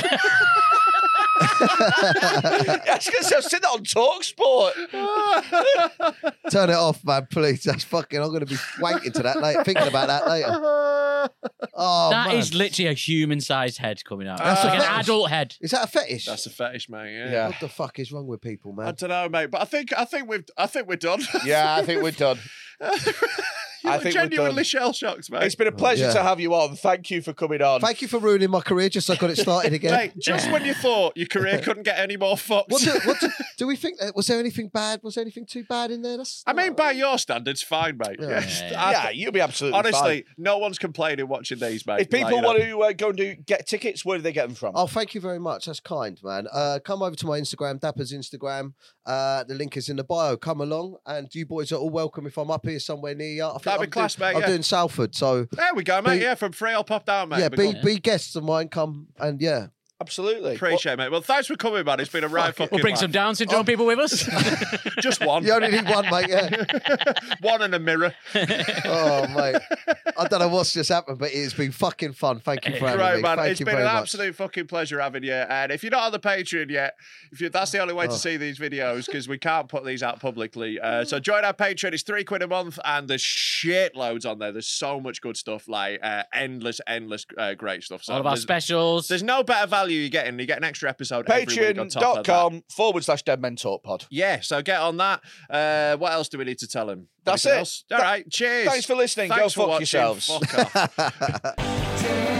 I was going to say, I've seen that on TalkSport. Turn it off, man, please. That's fucking. I'm going to be wanking to that later. Thinking about that later. Oh, That man. is literally a human-sized head coming out. It's like an adult head. Is that a fetish? That's a fetish, mate. Yeah. Yeah. What the fuck is wrong with people, I man? don't know, mate, but I think I think we've I think we're done. Yeah, I think we're done. You I were think we're genuinely done. shell shocked, mate. It's been a pleasure Yeah. to have you on. Thank you for coming on. Thank you for ruining my career. Just so I got it started again. Mate, just when you thought your career couldn't get any more fucked. What do, what do, do we think? Was there anything bad? Was there anything too bad in there? That's I mean, by your standards, fine, mate. Yeah. Yes. Yeah. I- Yeah, you'll be absolutely honestly, fine. no one's complaining watching these, mate. If people Like, you know. want to uh, go and do get tickets, where do they get them from? Oh, thank you very much. That's kind, man. Uh, come over to my Instagram, Dapper's Instagram. Uh, the link is in the bio. Come along, and you boys are all welcome if I'm up here somewhere near you. I think That'd be I'm class, doing, mate, I'm yeah. doing Salford, so There we go, mate. Be- yeah, from free, I'll pop down, mate. yeah, Be be good. be guests of mine. Come and yeah. Absolutely. Appreciate it, mate. Well, thanks for coming, man. It's been a right Fuck it. fucking We'll bring laugh. some Down syndrome people with us. Just one. You only need one, mate. Yeah. One and a mirror. Oh, mate. I don't know what's just happened, but it's been fucking fun. Thank you for having Right, me. man. Thank It's you been very an much. absolute fucking pleasure having you. And if you're not on the Patreon yet, if you that's the only way Oh. to see these videos because we can't put these out publicly. Uh, so join our Patreon. It's three quid a month, and there's shit loads on there. There's so much good stuff, like uh, endless, endless, uh, great stuff. So All of our there's- specials. There's no better value you're getting. You get an extra episode every week on top of that. Patreon.com forward slash Dead Men Talk Pod. Yeah, so get on that. Uh, what else do we need to tell him? That's Anything it. Else? All Th- right, cheers. Thanks for listening. Thanks Go for fuck watching. yourselves. Fuck off.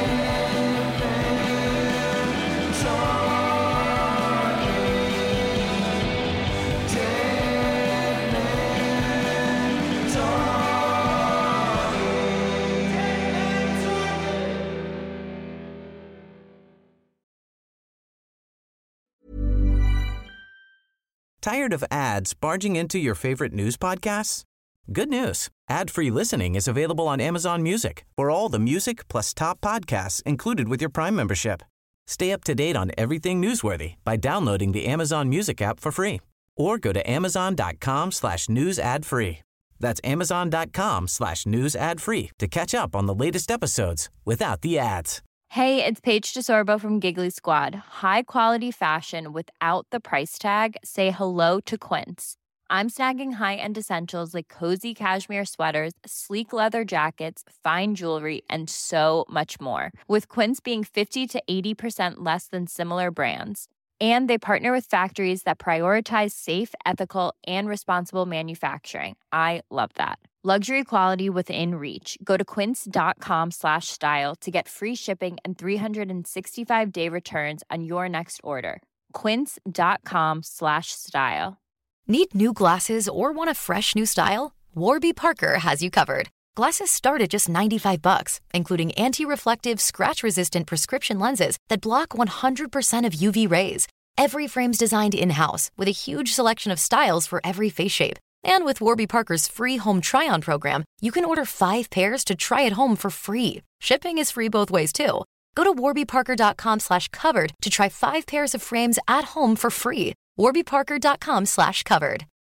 Tired of ads barging into your favorite news podcasts? Good news. Ad-free listening is available on Amazon Music for all the music plus top podcasts included with your Prime membership. Stay up to date on everything newsworthy by downloading the Amazon Music app for free or go to amazon.com slash news ad free. That's amazon.com slash news ad free to catch up on the latest episodes without the ads. Hey, it's Paige DeSorbo from Giggly Squad. High quality fashion without the price tag. Say hello to Quince. I'm snagging high-end essentials like cozy cashmere sweaters, sleek leather jackets, fine jewelry, and so much more. With Quince being fifty to eighty percent less than similar brands. And they partner with factories that prioritize safe, ethical, and responsible manufacturing. I love that. Luxury quality within reach. Go to quince.com slash style to get free shipping and three sixty-five day returns on your next order. Quince.com slash style. Need new glasses or want a fresh new style? Warby Parker has you covered. Glasses start at just ninety-five bucks, including anti-reflective, scratch-resistant prescription lenses that block one hundred percent of U V rays. Every frame's designed in-house with a huge selection of styles for every face shape. And with Warby Parker's free home try-on program, you can order five pairs to try at home for free. Shipping is free both ways, too. Go to warbyparker.com slash covered to try five pairs of frames at home for free. warbyparker.com slash covered.